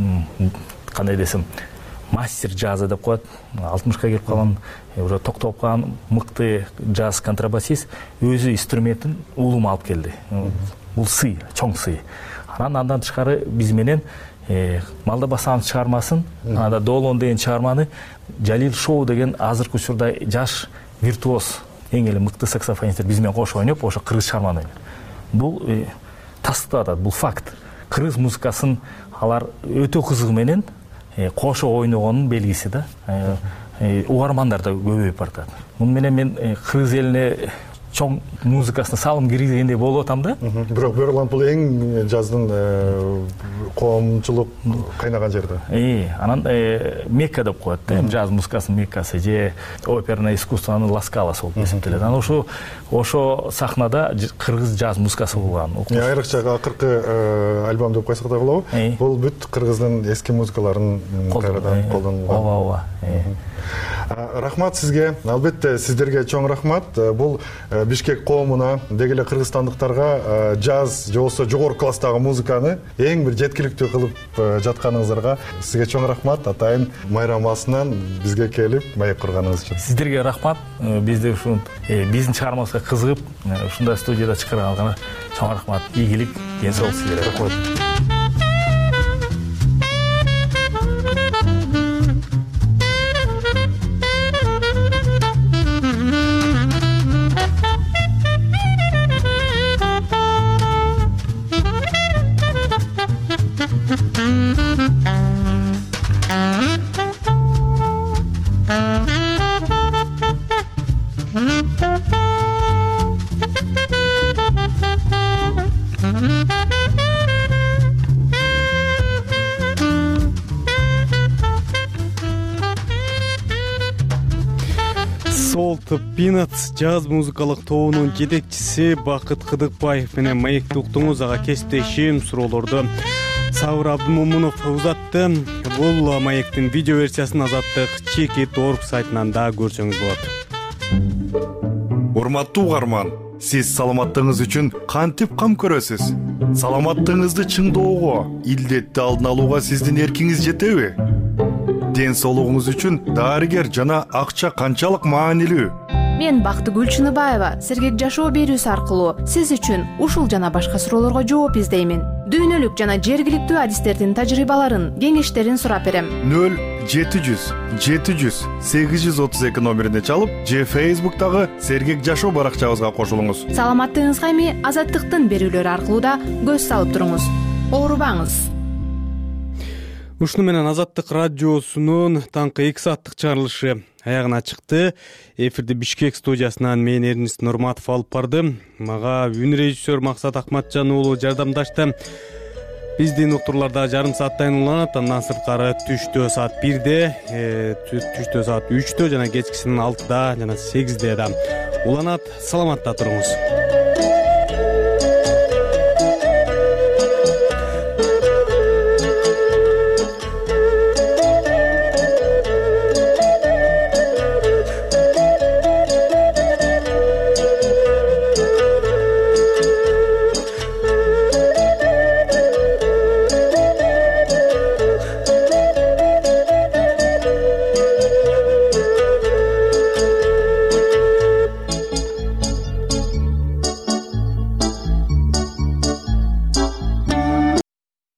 кандай десем, мастер жаза деп коет. 60ка келип калган, уже токтоп калган мыкты жаз контрабасист өзү инструментин улум алып келди. Бул сый, чоң сый. Андан тышкары биз менен Малдыбасанов чыгармасын, анда Долон деген чыгарманы Жалил Шоу деген азыркы учурда жаш виртуоз, эң эле мыкты саксофонисттер биз менен кошо ойноп, ошо кыргыз чыгарманы ойнойт. Бул тастыктап атат, бул факт. Кыргыз музыкасын алар өтө кызыгы менен кошо ойногонун белгиси да. Угармандар да көбөйүп баратат. Муну менен мен кыргыз элине чоң музыкасына салым киргизгендей болуп атам да. Бирок Берланд бул эң жаздын коомчулук кайнаган жер да. Анан Мекка деп коет да, жаз музыкасынын Меккасы же оперное искусствонун Ласкаласы болуп эсептелет. Анан ошо сахнада кыргыз жаз музыкасы болгон. Айрыкча акыркы альбом деп койсок да болобу? Бул бүт кыргыздын эски музыкаларын кайрадан колдонулган. Ооба. Рахмат сизге. Албетте сиздерге чоң рахмат. Бул Бишкек коомуна, деги эле кыргызстандыктарга жаз же болбосо жогорку класстагы музыканы эң бир жеткиликтүү кылып жатканыңыздарга сизге чоң рахмат. Атайын майрамасынан бизге келип маек курганыңыз үчүн. Сиздерге рахмат. Бизде ушул биздин чыгармабызга кызыгып, ушундай студияда чыгарганыңызга чоң рахмат. Ийгилик, ден соолук сиздерге. Рахмат. Peanuts жаз музыкалык тобунун жетекчиси Бакыт Кыдыкбаев менен маекти уктуңуз. Ага кесиптешим суроолорду Сабыр Абдымомунов узатты. Бул маектин видео версиясын Азаттык Chekit.org сайтынан да көрсөңүз болот. Урматтуу угарман, сиз саламаттыгыңыз үчүн кантип кам көрөсүз? Саламаттыгыңызды чыңдоого, илдетти алдын алууга сиздин эркиңиз жетеби? Ден соолугуңуз үчүн дарыгер жана акча канчалык маанилүү? Мен Бактыгүл Чыныбаева Сергек жашоо берүүсү аркылуу сиз үчүн ушул жана башка суроолорго жооп издеймин. Дүйнөлүк жана жергиликтүү адистердин тажрыйбаларын, кеңештерин сурап берем. 0-700-832 номерине чалып, же Facebook'тагы Сергек жашоо баракчабызга кошулуңуз. Саламаттыгыңызга эми Азаттыктын берүүлөрү аркылуу да көз салып туруңуз. Оорубаңыз. Ушуну менен Азаттык радиосунун таңкы 2 сааттык чыгарылышы аягына чыкты. Эфирди Бишкек студиясынан мен Эрнис Нурматов алып бардым. Мага үн режиссер Максат Акматжан уулу жардамдашты. Биздин уктурларда жарым сааттан уланат, андан сырткары түштө саат 1-де, түштө саат 3-тө жана кечкисинин 6-да жана 8-де да уланат. Саламатта туруңуз.